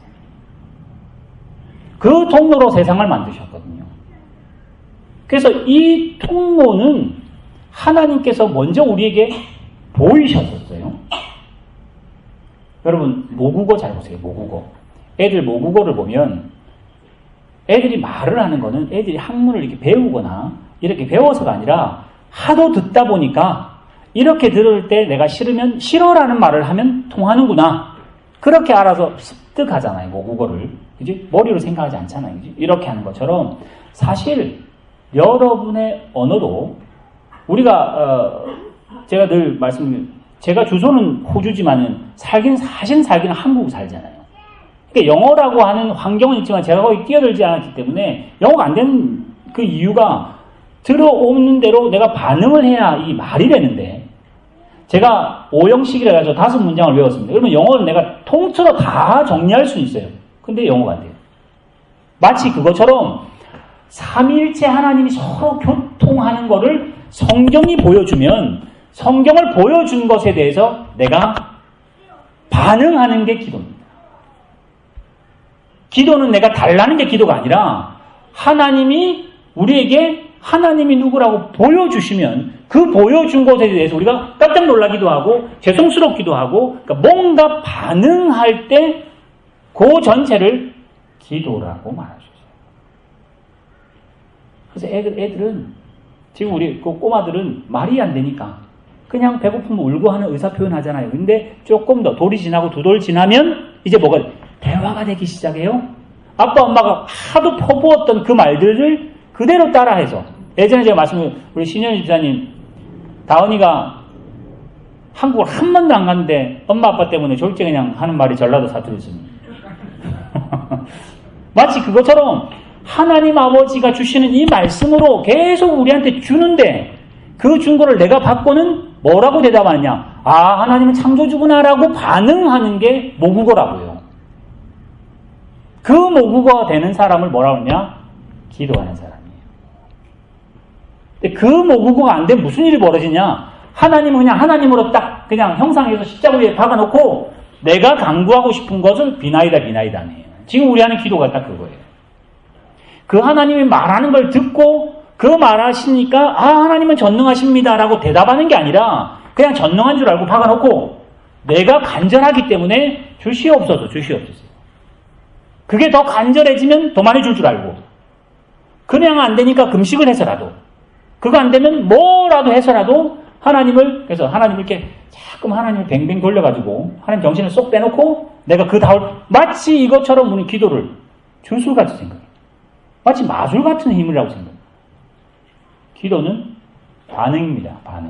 그 통로로 세상을 만드셨거든요. 그래서 이 통로는 하나님께서 먼저 우리에게 보이셨었어요. 여러분 모국어 잘 보세요. 모국어. 애들 모국어를 보면 애들이 말을 하는 거는 애들이 학문을 이렇게 배우거나 이렇게 배워서가 아니라 하도 듣다 보니까 이렇게 들을 때 내가 싫으면 싫어라는 말을 하면 통하는구나. 그렇게 알아서 습득하잖아요. 모국어를. 그지? 머리로 생각하지 않잖아요. 그지? 이렇게 하는 것처럼 사실 여러분의 언어도 우리가 제가 늘 제가 주소는 호주지만은 사실은 한국 살잖아요. 그러니까 영어라고 하는 환경은 있지만 제가 거기 뛰어들지 않았기 때문에 영어가 안 되는 그 이유가 들어오는 대로 내가 반응을 해야 이 말이 되는데, 제가 5형식이라 해서 5문장을 외웠습니다. 그러면 영어는 내가 통틀어 다 정리할 수 있어요. 근데 영어가 안 돼요. 마치 그것처럼 삼위일체 하나님이 서로 교통하는 거를 성경이 보여주면 성경을 보여준 것에 대해서 내가 반응하는 게 기도입니다. 기도는 내가 달라는 게 기도가 아니라 하나님이 우리에게 하나님이 누구라고 보여주시면 그 보여준 것에 대해서 우리가 깜짝 놀라기도 하고 죄송스럽기도 하고 그러니까 뭔가 반응할 때 그 전체를 기도라고 말할 수 있어요. 그래서 애들은 지금 우리 그 꼬마들은 말이 안 되니까 그냥 배고프면 울고 하는 의사표현 하잖아요. 근데 조금 더 돌이 지나고 두 돌 지나면 이제 뭐가 대화가 되기 시작해요. 아빠 엄마가 하도 퍼부었던 그 말들을 그대로 따라해서 예전에 제가 우리 신현희 집사님 다은이가 한국을 한 번도 안 갔는데 엄마 아빠 때문에 졸제 그냥 하는 말이 전라도 사투리였습니다. 마치 그것처럼 하나님 아버지가 주시는 이 말씀으로 계속 우리한테 주는데 그 준 거를 내가 받고는 뭐라고 대답하느냐? 아, 하나님은 창조주구나라고 반응하는 게 모국어라고요. 그 모국어가 되는 사람을 뭐라고 하냐? 기도하는 사람이에요. 근데 그 모국어가 안 되면 무슨 일이 벌어지냐? 하나님은 그냥 하나님으로 딱 그냥 형상에서 십자가 위에 박아놓고 내가 강구하고 싶은 것을 비나이다 해요. 지금 우리 하는 기도가 딱 그거예요. 그 하나님이 말하는 걸 듣고 그 말하시니까 아 하나님은 전능하십니다라고 대답하는 게 아니라 그냥 전능한 줄 알고 박아놓고 내가 간절하기 때문에 주시옵소서. 그게 더 간절해지면 더 많이 줄 줄 알고 그냥 안 되니까 금식을 해서라도 그거 안 되면 뭐라도 해서라도 그래서 하나님을 이렇게 자꾸 하나님을 뱅뱅 돌려가지고 하나님 정신을 쏙 빼놓고 내가 그 다음 마치 이것처럼 우리 기도를 주술같이 생각해요. 마치 마술 같은 힘이라고 생각해요. 기도는 반응입니다. 반응.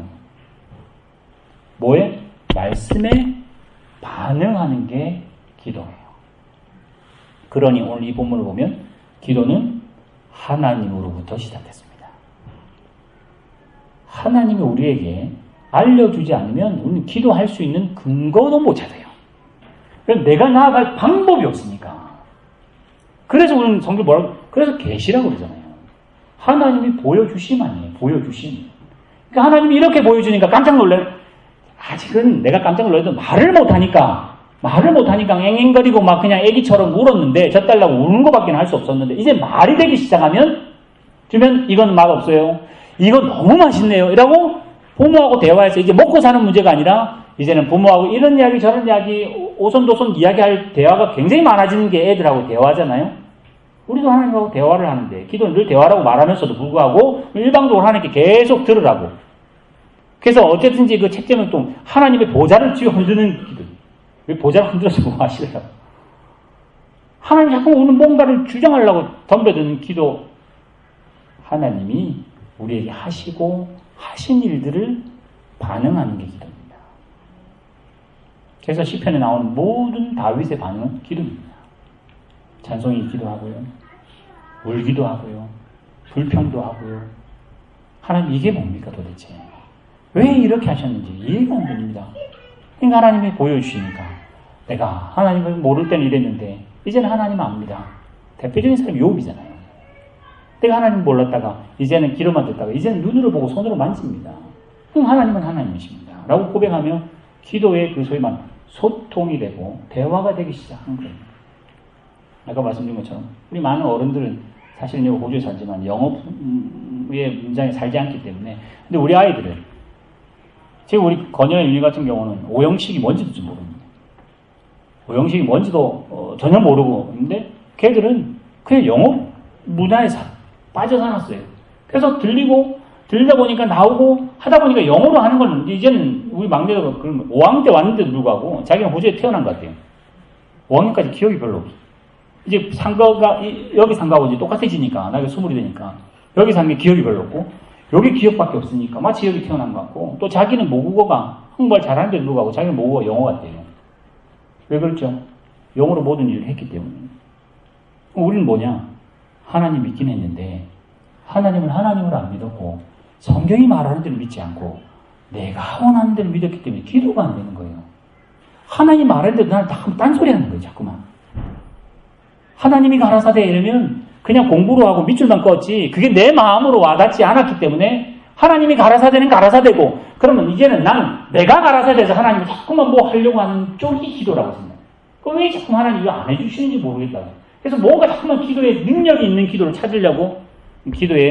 뭐에? 말씀에 반응하는 게 기도예요. 그러니 오늘 이 본문을 보면 기도는 하나님으로부터 시작됐습니다. 하나님이 우리에게 알려주지 않으면 우리는 기도할 수 있는 근거도 못 찾아요. 내가 나아갈 방법이 없으니까. 그래서 우리는 성경 그래서 계시라고 그러잖아요. 하나님이 보여주심 아니에요. 보여주심. 그러니까 하나님이 이렇게 보여주니까 깜짝 놀래요. 아직은 내가 깜짝 놀라도 말을 못하니까 앵앵거리고 막 그냥 애기처럼 울었는데 젖달라고 우는 것밖에 할 수 없었는데 이제 말이 되기 시작하면 주면 이건 맛없어요. 이거 너무 맛있네요. 이라고 부모하고 대화해서 이제 먹고 사는 문제가 아니라 이제는 부모하고 이런 이야기 저런 이야기 오손도손 이야기할 대화가 굉장히 많아지는 게 애들하고 대화잖아요. 우리도 하나님하고 대화를 하는데 기도는 늘 대화라고 말하면서도 불구하고 일방적으로 하나님께 계속 들으라고. 그래서 어쨌든지 그 책제는 또 하나님의 보좌를 쥐어 흔드는 기도. 왜 보좌를 흔들어서 뭐 하시려고. 하나님 자꾸 오늘 뭔가를 주장하려고 덤벼드는 기도. 하나님이 우리에게 하신 일들을 반응하는 게 기도입니다. 그래서 시편에 나오는 모든 다윗의 반응은 기도입니다. 찬송이 기도하고요. 울기도 하고요. 불평도 하고요. 하나님 이게 뭡니까 도대체? 왜 이렇게 하셨는지 이해가 안 됩니다. 그러니까 하나님이 보여주시니까 내가 하나님을 모를 때는 이랬는데 이제는 하나님 압니다. 대표적인 사람이 욥이잖아요. 내가 하나님 몰랐다가 이제는 귀로만 듣다가 이제는 눈으로 보고 손으로 만집니다. 그럼 하나님은 하나님이십니다. 라고 고백하며 기도의 그 소위 말하는 소통이 되고 대화가 되기 시작한 거예요. 아까 말씀드린 것처럼 우리 많은 어른들은 사실 호주에 살지만 영어의 문장에 살지 않기 때문에 근데 우리 아이들은 지금 우리 건영의 윤희 같은 경우는 오형식이 뭔지도 좀 모릅니다. 오형식이 뭔지도 전혀 모르고 있는데 걔들은 그냥 영어 문화에 빠져 살았어요. 그래서 들리다 보니까 나오고 하다 보니까 영어로 하는 걸 이제는 우리 막내가 5학년 때 왔는데도 불구하고 자기가 호주에 태어난 것 같아요. 5학년까지 기억이 별로 없어. 이제 상가가 여기 상가하고 이제 똑같아지니까 나이가 20이 되니까 여기 산 게 기억이 별로 없고 여기 기억밖에 없으니까 마치 여기 태어난 것 같고 또 자기는 모국어가 한국말 잘하는데도 불구하고 자기는 모국어가 영어 같대요. 왜 그렇죠? 영어로 모든 일을 했기 때문에. 우리는 뭐냐? 하나님 믿긴 했는데 하나님을 하나님으로 안 믿었고 성경이 말하는 대로 믿지 않고 내가 원하는 대로 믿었기 때문에 기도가 안 되는 거예요. 하나님 말하는 대로 나는 딴소리 하는 거예요. 자꾸만. 하나님이 가라사대 이러면 그냥 공부로 하고 밑줄만 껐지 그게 내 마음으로 와닿지 않았기 때문에 하나님이 가라사대는 가라사대고 그러면 이제는 나는 내가 가라사대에서 하나님이 자꾸만 뭐 하려고 하는 쪽이 기도라고 생각해요. 그럼 왜 자꾸 하나님이 이거 안 해주시는지 모르겠다. 그래서 뭔가 자꾸만 기도에 능력이 있는 기도를 찾으려고 기도에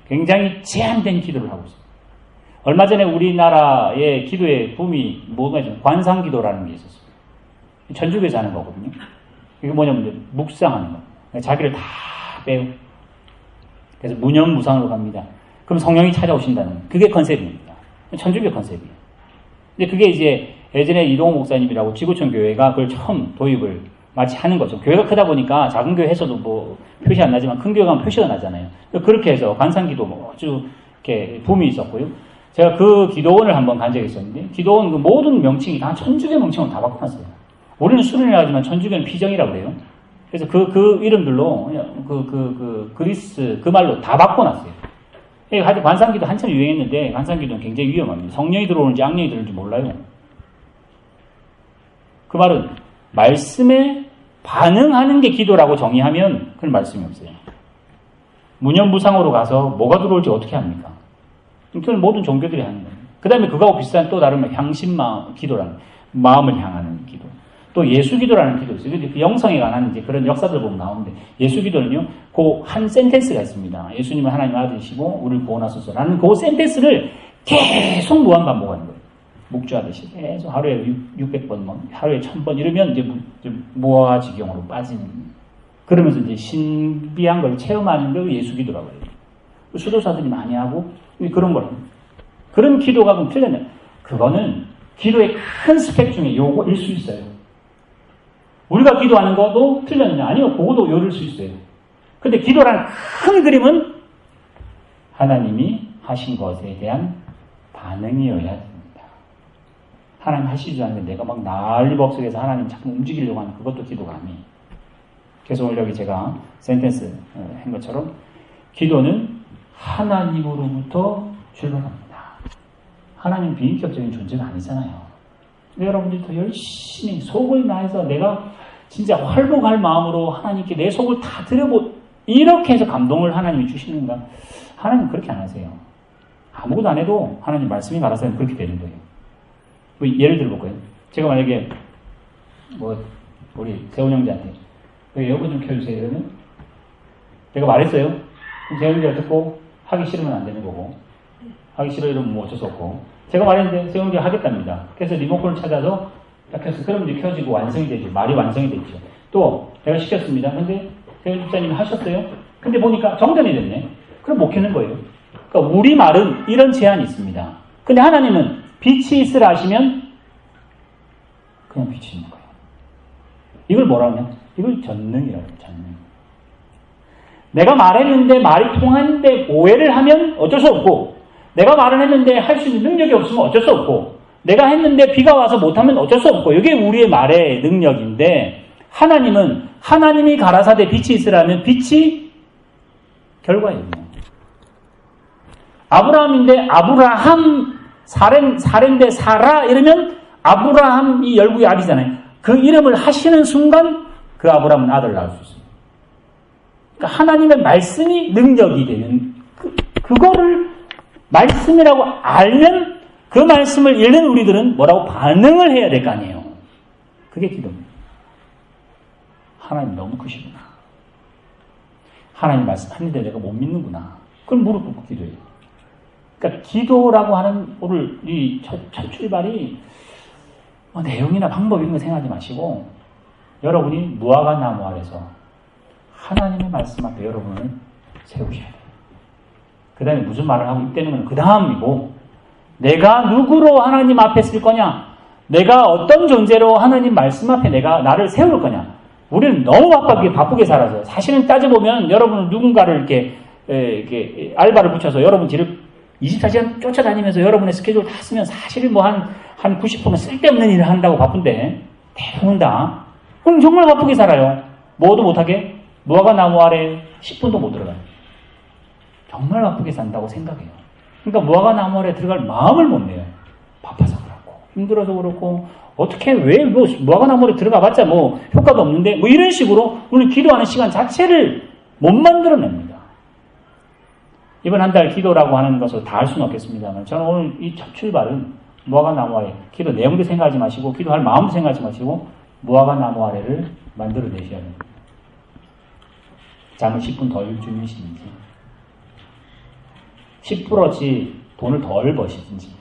굉장히 제한된 기도를 하고 있습니다. 얼마 전에 우리나라의 기도의 붐이 뭐가 있어요? 관상기도라는 게 있었어요. 천주교에서 하는 거거든요. 이게 뭐냐면 이제 묵상하는 거. 자기를 다 빼고. 그래서 무념무상으로 갑니다. 그럼 성령이 찾아오신다는 그게 컨셉입니다. 천주교 컨셉이에요. 근데 그게 이제 예전에 이동호 목사님이라고 지구촌 교회가 그걸 처음 도입을 마치 하는 거죠. 교회가 크다 보니까 작은 교회 해서도 뭐 표시 안 나지만 큰 교회 가면 표시가 나잖아요. 그렇게 해서 관상기도 뭐 아주 이렇게 붐이 있었고요. 제가 그 기도원을 한번 간 적이 있었는데 기도원 그 모든 명칭이 다 천주교 명칭으로 다 바꿔놨어요. 우리는 수련이라 하지만 천주교는 피정이라고 그래요. 그래서 그 이름들로 그리스 그 말로 다 바꿔놨어요. 하여튼 관상기도 한참 유행했는데 관상기도는 굉장히 위험합니다. 성령이 들어오는지 악령이 들어오는지 몰라요. 그 말은 말씀에 반응하는 게 기도라고 정의하면 그런 말씀이 없어요. 무념무상으로 가서 뭐가 들어올지 어떻게 합니까? 그건 모든 종교들이 하는 거예요. 그 다음에 그거하고 비슷한 또 다른 향신마 기도라는 마음을 향하는 기도. 또 예수기도라는 기도 있어요. 그 영성에 관한 이제 그런 역사들 보면 나오는데 예수기도는요, 그 한 센텐스가 있습니다. 예수님은 하나님 아들이시고 우리를 구원하소서라는 그 센텐스를 계속 무한 반복하는 거예요. 묵주하듯이 계속 하루에 600번, 하루에 1000번 이러면 이제 무아지경으로 빠지는. 그러면서 이제 신비한 걸 체험하는 걸 예수기도라고 해요. 수도사들이 많이 하고 그런 걸. 그런 기도가 그럼 틀렸냐? 그거는 기도의 큰 스펙 중에 요거일 수 있어요. 우리가 기도하는 것도 틀렸냐? 아니요, 그것도 요일 수 있어요. 근데 기도라는 큰 그림은 하나님이 하신 것에 대한 반응이어야 됩니다. 하나님 하시지 않는데 내가 막 난리법석에서 하나님 자꾸 움직이려고 하는 그것도 기도가 아니에요. 그래서 오늘 여기 제가 센텐스 한 것처럼 기도는 하나님으로부터 출발합니다. 하나님 비인격적인 존재가 아니잖아요. 여러분들이 더 열심히 속을 다해서 내가 진짜 활복할 마음으로 하나님께 내 속을 다 드려보 이렇게 해서 감동을 하나님이 주시는가? 하나님 그렇게 안 하세요. 아무것도 안 해도 하나님 말씀이 말하세요. 그렇게 되는 거예요. 뭐 예를 들어볼까요? 제가 만약에 우리 세훈 형제한테 에어컨 좀 켜주세요 이러면 내가 말했어요. 그럼 세훈 형제가 듣고 하기 싫으면 안 되는 거고 하기 싫어 이러면 뭐 어쩔 수 없고 제가 말했는데 세훈 형제가 하겠답니다. 그래서 리모컨을 찾아서 딱 켰어요. 그러면 이제 켜지고 완성이 되죠. 말이 완성이 되죠. 또 내가 시켰습니다. 근데 세훈 집사님이 하셨어요. 근데 보니까 정전이 됐네. 그럼 못 켜는 거예요. 그러니까 우리 말은 이런 제한이 있습니다. 근데 하나님은 빛이 있으라 하시면 그냥 빛이 있는 거예요. 이걸 뭐라고 하냐? 이걸 전능이라고 해요. 전능. 내가 말했는데 말이 통하는데 오해를 하면 어쩔 수 없고 내가 말을 했는데 할 수 있는 능력이 없으면 어쩔 수 없고 내가 했는데 비가 와서 못하면 어쩔 수 없고 이게 우리의 말의 능력인데 하나님은 하나님이 가라사대 빛이 있으라면 빛이 결과예요. 아브라함인데 아브라함 사렌데 사라 이러면 아브라함이 열구의 아비잖아요. 그 이름을 하시는 순간 그 아브라함은 아들을 낳을 수 있습니다. 그러니까 하나님의 말씀이 능력이 되는 그거를 말씀이라고 알면 그 말씀을 읽는 우리들은 뭐라고 반응을 해야 될 거 아니에요. 그게 기도입니다. 하나님 너무 크시구나. 하나님 말씀하는데 내가 못 믿는구나. 그걸 무릎 꿇고 기도해요. 그러니까 기도라고 하는 오늘 이 첫 출발이 내용이나 방법 이런 거 생각하지 마시고 여러분이 무화과 나무 아래서 하나님의 말씀 앞에 여러분을 세우셔야 돼요. 그 다음에 무슨 말을 하고 있다는 건 그 다음이고 내가 누구로 하나님 앞에 쓸 거냐? 내가 어떤 존재로 하나님 말씀 앞에 내가 나를 세울 거냐? 우리는 너무 바쁘게 살아서 사실은 따져보면 여러분은 누군가를 이렇게 알바를 붙여서 여러분 뒤를 24시간 쫓아다니면서 여러분의 스케줄 다 쓰면 사실은 뭐 한 90%는 쓸데없는 일을 한다고 바쁜데 대부분 다 그럼 정말 바쁘게 살아요. 뭐도 못하게 무화과 나무 아래 10분도 못 들어가요. 정말 바쁘게 산다고 생각해요. 그러니까 무화과 나무 아래 들어갈 마음을 못 내요. 바빠서 그렇고 힘들어서 그렇고 어떻게 왜 무화과 나무 아래 들어가봤자 뭐 효과도 없는데 뭐 이런 식으로 우리 기도하는 시간 자체를 못 만들어냅니다. 이번 한 달 기도라고 하는 것을 다 할 수는 없겠습니다만 저는 오늘 이 첫 출발은 무화과 나무 아래 기도 내용도 생각하지 마시고 기도할 마음도 생각하지 마시고 무화과 나무 아래를 만들어내셔야 됩니다. 잠을 10분 더 줄 주님이신지 10%치 돈을 덜 버시든지,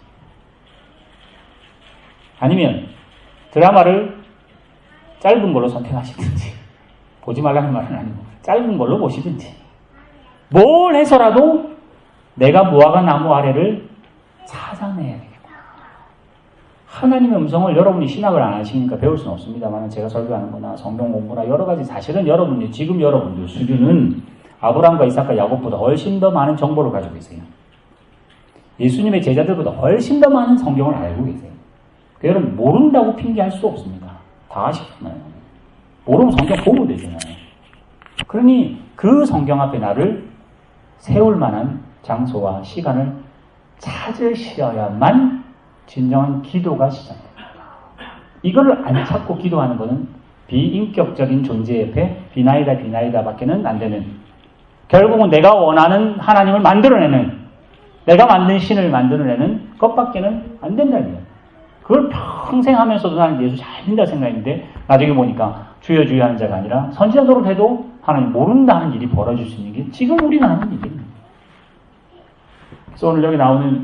아니면 드라마를 짧은 걸로 선택하시든지, 보지 말라는 말은 아니고 짧은 걸로 보시든지, 뭘 해서라도 내가 무화과 나무 아래를 찾아내야 되겠구나. 하나님의 음성을 여러분이 신학을 안 하시니까 배울 수는 없습니다만, 제가 설교하는 거나 성경 공부나 여러 가지, 사실은 여러분이 지금 여러분들 수준은 아브라함과 이삭과 야곱보다 훨씬 더 많은 정보를 가지고 계세요. 예수님의 제자들보다 훨씬 더 많은 성경을 알고 계세요. 여러분 모른다고 핑계할 수 없습니다. 다 아시잖아요. 모르면 성경 보면 되잖아요. 그러니 그 성경 앞에 나를 세울 만한 장소와 시간을 찾으셔야만 진정한 기도가 시작됩니다. 이거를 안 찾고 기도하는 것은 비인격적인 존재 옆에 비나이다 밖에는 안 되는, 결국은 내가 원하는 하나님을 만들어내는, 내가 만든 신을 만들어내는 것밖에는 안 된다는 거예요. 그걸 평생 하면서도 나는 예수 잘 믿는다 생각했는데, 나중에 보니까 주여 주여 하는 자가 아니라 선지자 노릇해도 하나님 모른다는 일이 벌어질 수 있는 게 지금 우리가 하는 일입니다. 그래서 오늘 여기 나오는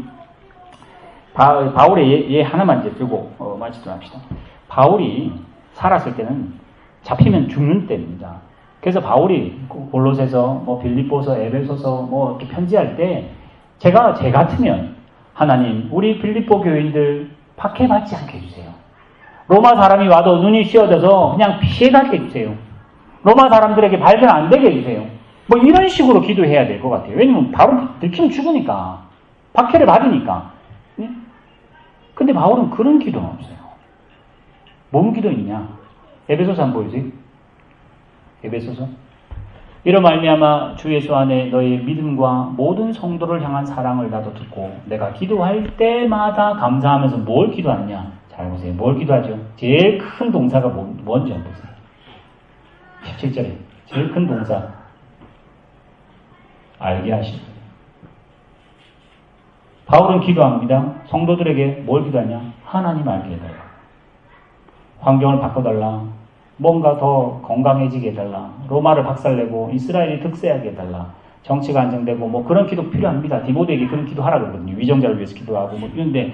바울의 예 하나만 이제 들고 마치도록 합시다. 바울이 살았을 때는 잡히면 죽는 때입니다. 그래서 바울이 골로새서, 빌립보서, 에베소서 이렇게 편지할 때 제 같으면 하나님 우리 빌립보 교인들 박해받지 않게 해주세요. 로마 사람이 와도 눈이 씌어져서 그냥 피해가게 해주세요. 로마 사람들에게 발견 안 되게 해주세요. 이런 식으로 기도해야 될 것 같아요. 왜냐면 바로 들키면 죽으니까, 박해를 받으니까. 네? 근데 바울은 그런 기도는 없어요. 뭔 기도 있냐? 에베소서 한번 보여주세요. 에베소서. 이로 말미암아 주 예수 안에 너의 믿음과 모든 성도를 향한 사랑을 나도 듣고 내가 기도할 때마다 감사하면서 뭘 기도하느냐? 잘 보세요. 뭘 기도하죠? 제일 큰 동사가 뭔지 한번 보세요. 17절에 제일 큰 동사, 알게 하시고. 바울은 기도합니다. 성도들에게 뭘 기도하냐? 하나님 알게 해달라. 환경을 바꿔달라. 뭔가 더 건강해지게 해달라. 로마를 박살내고 이스라엘이 득세하게 해달라. 정치가 안정되고 그런 기도 필요합니다. 디모데에게 그런 기도 하라고 그러거든요. 위정자를 위해서 기도하고 이런데,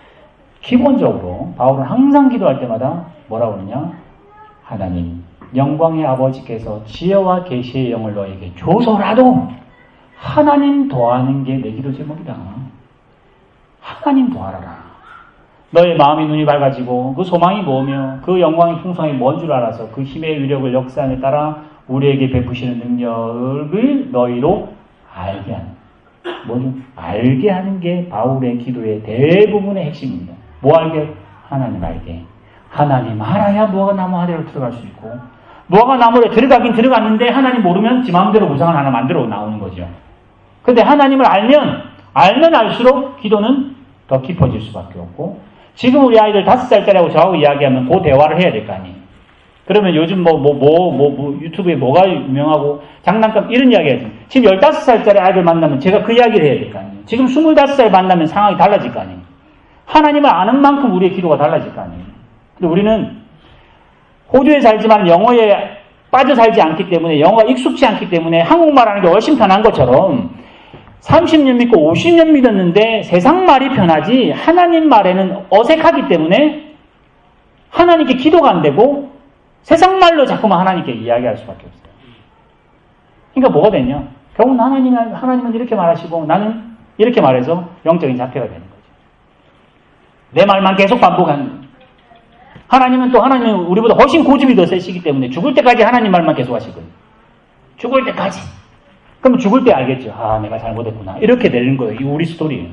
기본적으로 바울은 항상 기도할 때마다 뭐라고 그러냐? 하나님, 영광의 아버지께서 지혜와 계시의 영을 너에게 줘서라도 하나님 도하는 게 내 기도 제목이다. 하나님 도하라. 너의 마음의 눈이 밝아지고 그 소망이 뭐며 그 영광의 풍성이 뭔 줄 알아서 그 힘의 위력을 역사에 따라 우리에게 베푸시는 능력을 너희로 알게 하는, 뭐죠? 알게 하는 게 바울의 기도의 대부분의 핵심입니다. 뭐 알게? 하나님 알게. 하나님 알아야 무화과 나무 아래로 들어갈 수 있고, 무화과 나무에 들어가긴 들어갔는데 하나님 모르면 지 마음대로 우상을 하나 만들어 나오는 거죠. 근데 하나님을 알면 알수록 기도는 더 깊어질 수밖에 없고, 지금 우리 아이들 5살짜리하고 저하고 이야기하면 그 대화를 해야 될 거 아니에요. 그러면 요즘 유튜브에 뭐가 유명하고 장난감 이런 이야기 해야지. 지금 15살짜리 아이들 만나면 제가 그 이야기를 해야 될 거 아니에요. 지금 25살 만나면 상황이 달라질 거 아니에요. 하나님을 아는 만큼 우리의 기도가 달라질 거 아니에요. 근데 우리는 호주에 살지만 영어에 빠져 살지 않기 때문에, 영어가 익숙치 않기 때문에 한국말 하는 게 훨씬 편한 것처럼 30년 믿고 50년 믿었는데 세상 말이 편하지 하나님 말에는 어색하기 때문에 하나님께 기도가 안 되고 세상 말로 자꾸만 하나님께 이야기할 수밖에 없어요. 그러니까 뭐가 되냐? 결국은 하나님은 이렇게 말하시고 나는 이렇게 말해서 영적인 자폐가 되는 거죠. 내 말만 계속 반복하는 거예요. 하나님은 우리보다 훨씬 고집이 더 세시기 때문에 죽을 때까지 하나님 말만 계속 하실 거예요. 죽을 때까지. 그럼 죽을 때 알겠죠. 내가 잘못했구나. 이렇게 되는 거예요. 이 우리 스토리예요.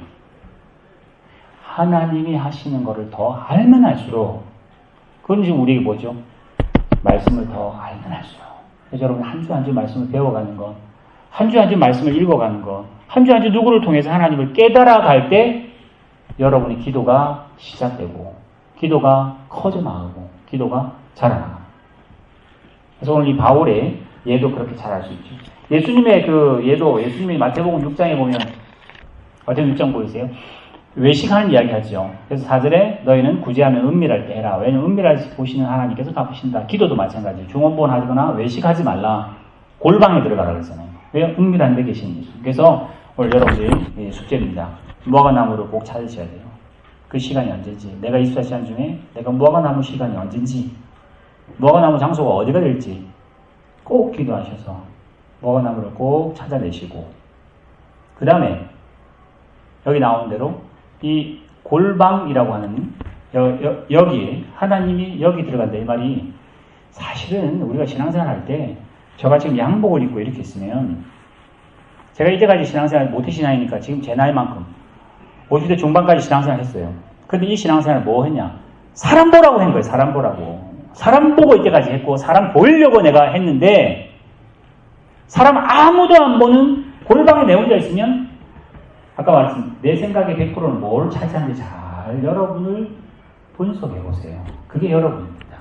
하나님이 하시는 거를 더 알면 알수록, 그건 지금 우리에게 뭐죠? 말씀을 더 알면 알수록. 그래서 여러분 한 주 한 주 말씀을 배워가는 것, 한 주 한 주 말씀을 읽어가는 것, 한 주 한 주 누구를 통해서 하나님을 깨달아갈 때 여러분의 기도가 시작되고 기도가 커져나가고 기도가 자라나가고. 그래서 오늘 이 바울의 예도 그렇게 잘할 수 있죠. 예수님의 예수님이 마태복음 6장에 보면, 마태복음 6장 보이세요? 외식하는 이야기 하죠. 그래서 4절에 너희는 구제하면 은밀할 때 해라. 왜냐면 은밀할 때 보시는 하나님께서 갚으신다. 기도도 마찬가지예요. 중언부언 하거나 외식하지 말라. 골방에 들어가라 그랬잖아요. 왜? 은밀한 데 계신 예수. 그래서 오늘 여러분들이 숙제입니다. 무화과나무를 꼭 찾으셔야 돼요. 그 시간이 언제인지, 내가 24시간 중에 내가 무화과나무 시간이 언제인지, 무화과나무 장소가 어디가 될지 꼭 기도하셔서 무화과나무를 꼭 찾아내시고, 그 다음에 여기 나온 대로 이 골방이라고 하는 여기에 하나님이 여기 들어간다 이 말이, 사실은 우리가 신앙생활 할 때 저가 지금 양복을 입고 이렇게 있으면, 제가 이때까지 신앙생활 모태신앙이니까 지금 제 나이만큼 50대 중반까지 신앙생활 했어요. 근데 이 신앙생활 뭐 했냐, 사람 보라고 한 거예요. 사람 보라고. 사람 보고 이때까지 했고, 사람 보이려고 내가 했는데, 사람 아무도 안 보는 골방에 내 혼자 있으면, 아까 말했습니다. 내 생각의 100%는 뭘 차지하는지 잘 여러분을 분석해 보세요. 그게 여러분입니다.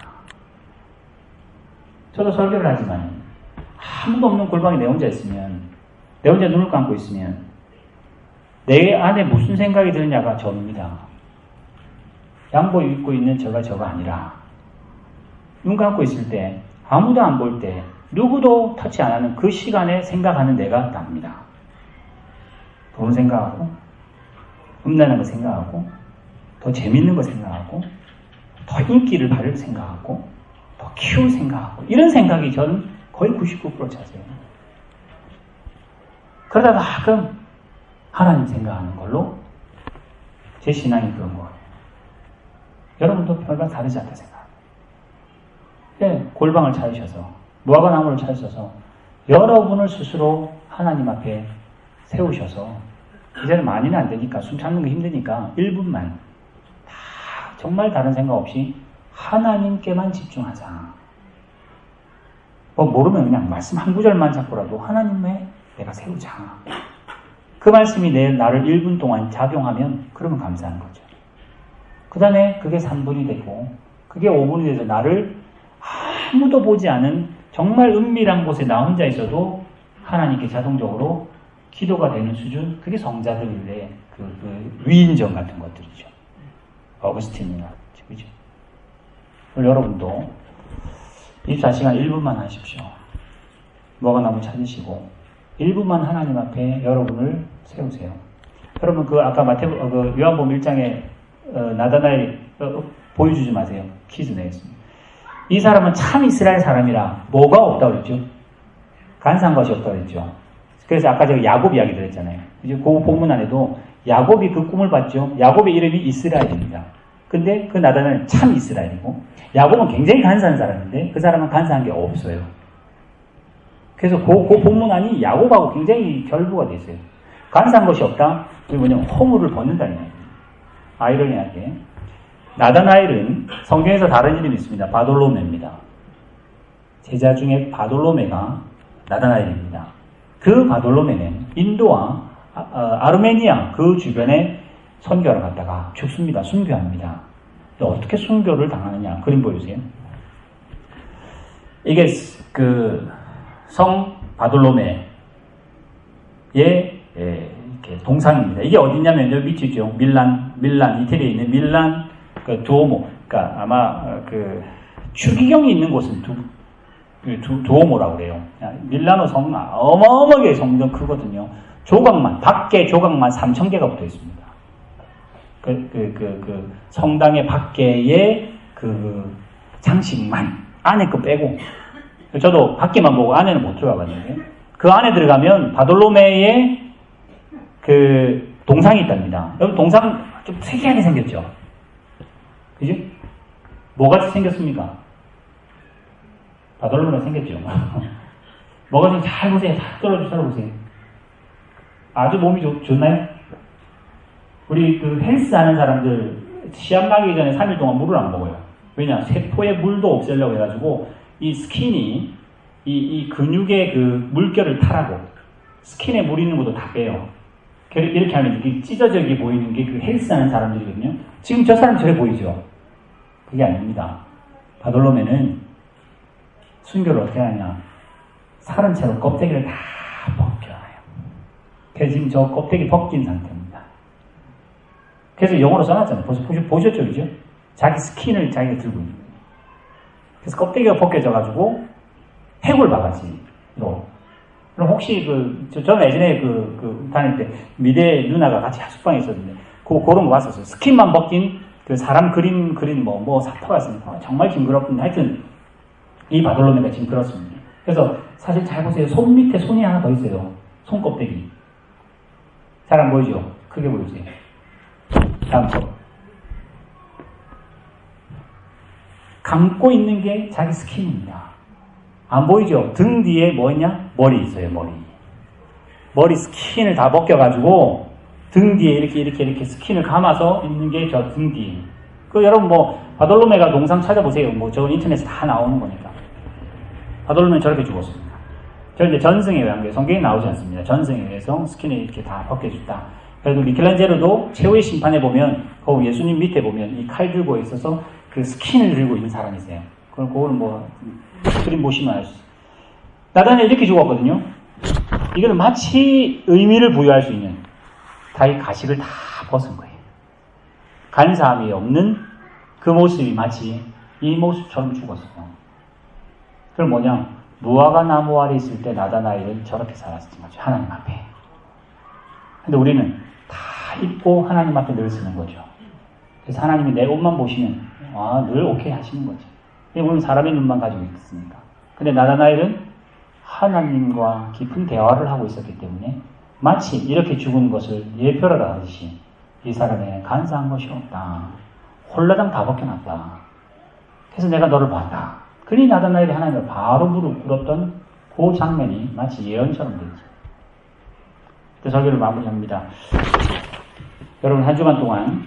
저도 설교를 하지만 아무도 없는 골방에 내 혼자 있으면, 내 혼자 눈을 감고 있으면 내 안에 무슨 생각이 드느냐가 저입니다. 양복 입고 있는 저가 아니라, 눈 감고 있을 때 아무도 안 볼 때 누구도 터치 안 하는 그 시간에 생각하는 내가 납니다. 돈 생각하고, 음란한 거 생각하고, 더 재밌는 거 생각하고, 더 인기를 받을 생각하고, 더 키울 생각하고, 이런 생각이 저는 거의 99% 차지해요. 그러다가 가끔 하나님 생각하는 걸로 제 신앙이 그런 거예요. 여러분도 별반 다르지 않다 생각합니다. 네, 골방을 찾으셔서, 무화과나무를 찾으셔서 여러분을 스스로 하나님 앞에 세우셔서, 이제는 많이는 안 되니까, 숨 참는 게 힘드니까 1분만 다 정말 다른 생각 없이 하나님께만 집중하자. 뭐 모르면 그냥 말씀 한 구절만 잡고라도 하나님의 내가 세우자. 그 말씀이 나를 1분 동안 작용하면 그러면 감사한 거죠. 그 다음에 그게 3분이 되고, 그게 5분이 돼서 나를 아무도 보지 않은 정말 은밀한 곳에 나 혼자 있어도 하나님께 자동적으로 기도가 되는 수준, 그게 성자들의 그 위인전 같은 것들이죠. 어거스틴이나, 그죠? 여러분도 24시간 1분만 하십시오. 무화과나무 찾으시고 1분만 하나님 앞에 여러분을 세우세요. 여러분 아까 요한복음 1장에 나다나엘 보여주지 마세요. 퀴즈 내겠습니다. 이 사람은 참 이스라엘 사람이라 뭐가 없다고 그랬죠? 간사한 것이 없다고 그랬죠. 그래서 아까 제가 야곱 이야기 드렸잖아요. 이제 그 본문 안에도 야곱이 그 꿈을 봤죠. 야곱의 이름이 이스라엘입니다. 근데 그 나다나엘은 참 이스라엘이고, 야곱은 굉장히 간사한 사람인데 그 사람은 간사한 게 없어요. 그래서 그 본문 안이 야곱하고 굉장히 결부가 돼 있어요. 간사한 것이 없다? 그게 뭐냐면 허물을 벗는다는 이야기입니다. 아이러니하게 나다나엘은 성경에서 다른 이름이 있습니다. 바돌로메입니다. 제자 중에 바돌로메가 나다나엘입니다. 그 바돌로메는 인도와 아르메니아 그 주변에 선교하러 갔다가 죽습니다. 순교합니다. 어떻게 순교를 당하느냐. 그림 보여주세요. 이게 성 바돌로메의 이렇게 동상입니다. 이게 어디냐면 여기 밑에 있죠. 밀란 이태리에 있는 밀란 두오모. 그러니까 아마 추기경이 있는 곳은 두오모라고 그래요. 밀라노 성 어마어마하게 성전 크거든요. 밖에 조각만 3,000개가 붙어 있습니다. 성당의 밖에의 장식만, 안에 거 빼고. 저도 밖에만 보고 안에는 못 들어가 봤는데, 그 안에 들어가면 바돌로메의 동상이 있답니다. 여러분, 동상 좀 특이하게 생겼죠? 그죠? 뭐같이 생겼습니까? 바돌로메가 생겼죠. 뭐가 좀 잘 보세요. 다 떨어보세요. 아주 몸이 좋나요? 우리 헬스 하는 사람들 시합 나기 전에 3일 동안 물을 안 먹어요. 왜냐? 세포에 물도 없애려고 해가지고 이 스킨이 이 근육의 물결을 타라고 스킨에 물 있는 것도 다 빼요. 이렇게 하면 이렇게 찢어지게 보이는 게 헬스 하는 사람들이거든요. 지금 저 사람 저래 보이죠? 그게 아닙니다. 바돌로메는 순교를 어떻게 하냐? 살은 채로 껍데기를 다 벗겨놔요. 그래서 지금 저 껍데기 벗긴 상태입니다. 그래서 영어로 써놨잖아요. 벌써 보셨죠? 그죠? 자기 스킨을 자기가 들고 있는 거예요. 그래서 껍데기가 벗겨져가지고 해골 바가지로 그럼 혹시 저는 예전에 다닐 때 미대 누나가 같이 학습방에 있었는데, 그런 거 봤었어요. 스킨만 벗긴 사람 그린 사파가 있습니다. 정말 징그럽던데, 하여튼, 이 바돌로메가 징그럽습니다. 그래서 사실 잘 보세요. 손 밑에 손이 하나 더 있어요. 손껍데기. 잘 안 보이죠? 크게 보여주세요. 다음 거. 감고 있는 게 자기 스킨입니다. 안 보이죠? 등 뒤에 뭐 있냐? 머리 있어요, 머리. 머리 스킨을 다 벗겨가지고 등 뒤에 이렇게 스킨을 감아서 있는 게 저 등 뒤에. 여러분 바돌로메가 동상 찾아보세요. 저 인터넷에 다 나오는 거니까. 바돌로메는 저렇게 죽었습니다. 저 이제 전승에 의한 게 성경에 나오지 않습니다. 전승에 의해서 스킨을 이렇게 다 벗겨줬다. 그래도 미켈란젤로도 최후의 심판에 보면, 예수님 밑에 보면 이 칼 들고 있어서 그 스킨을 들고 있는 사람이 있어요. 그거는 그림 보시면 알 수 있어요. 나단이 이렇게 죽었거든요. 이거는 마치 의미를 부여할 수 있는 다이 가식을 다 벗은 거예요. 간사함이 없는 그 모습이 마치 이 모습처럼 죽었어요. 그럼 뭐냐? 무화과 나무 아래 있을 때 나다나엘은 저렇게 살았었던 거죠. 하나님 앞에. 근데 우리는 다 잊고 하나님 앞에 늘 쓰는 거죠. 그래서 하나님이 내 옷만 보시면 늘 오케이 하시는 거죠. 우리는 사람의 눈만 가지고 있습니까? 근데 나다나엘은 하나님과 깊은 대화를 하고 있었기 때문에 마치 이렇게 죽은 것을 예표를 하듯이 이 사람의 간사한 것이 없다. 홀라당 다 벗겨놨다. 그래서 내가 너를 봤다. 그러니 나다나엘이 하나님을 바로 무릎 꿇었던 그 장면이 마치 예언처럼 되죠. 설교를 마무리합니다. 여러분 한 주간 동안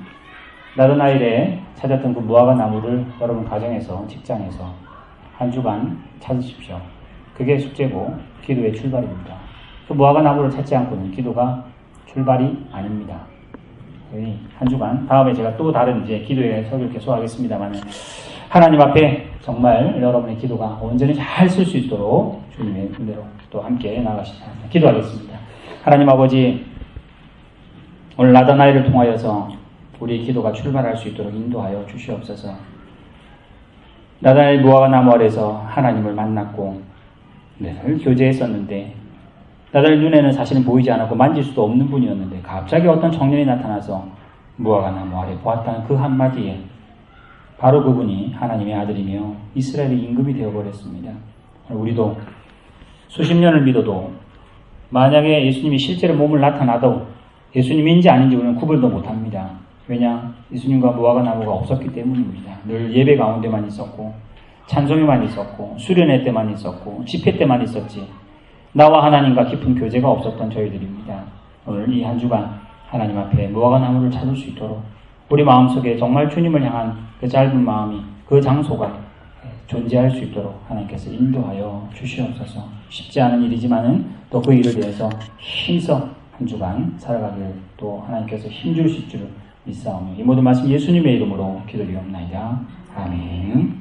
나다나엘에 찾았던 그 무화과 나무를 여러분 가정에서, 직장에서 한 주간 찾으십시오. 그게 숙제고 기도의 출발입니다. 그 무화과 나무를 찾지 않고는 기도가 출발이 아닙니다. 한 주간, 다음에 제가 또 다른 기도의 설교를 계속하겠습니다만, 하나님 앞에 정말 여러분의 기도가 온전히 잘 쓸 수 있도록 주님의 은혜로 또 함께 나가시자. 기도하겠습니다. 하나님 아버지, 오늘 나다나엘을 통하여서 우리의 기도가 출발할 수 있도록 인도하여 주시옵소서. 나다나엘 무화과 나무 아래서 하나님을 만났고 늘 교제했었는데, 나다나엘 눈에는 사실은 보이지 않았고 만질 수도 없는 분이었는데 갑자기 어떤 청년이 나타나서 무화과 나무 아래 보았다는 그 한마디에 바로 그분이 하나님의 아들이며 이스라엘의 임금이 되어버렸습니다. 우리도 수십 년을 믿어도 만약에 예수님이 실제로 몸을 나타나도 예수님인지 아닌지 우리는 구분도 못합니다. 왜냐? 예수님과 무화과 나무가 없었기 때문입니다. 늘 예배 가운데만 있었고 찬송에만 있었고 수련회 때만 있었고 집회 때만 있었지 나와 하나님과 깊은 교제가 없었던 저희들입니다. 오늘 이 한 주간 하나님 앞에 무화과 나무를 찾을 수 있도록 우리 마음속에 정말 주님을 향한 그 짧은 마음이 그 장소가 존재할 수 있도록 하나님께서 인도하여 주시옵소서. 쉽지 않은 일이지만은 또 그 일을 위해서 힘써 한 주간 살아가길 또 하나님께서 힘주실 줄 믿사오며 이 모든 말씀 예수님의 이름으로 기도드리옵나이다. 아멘.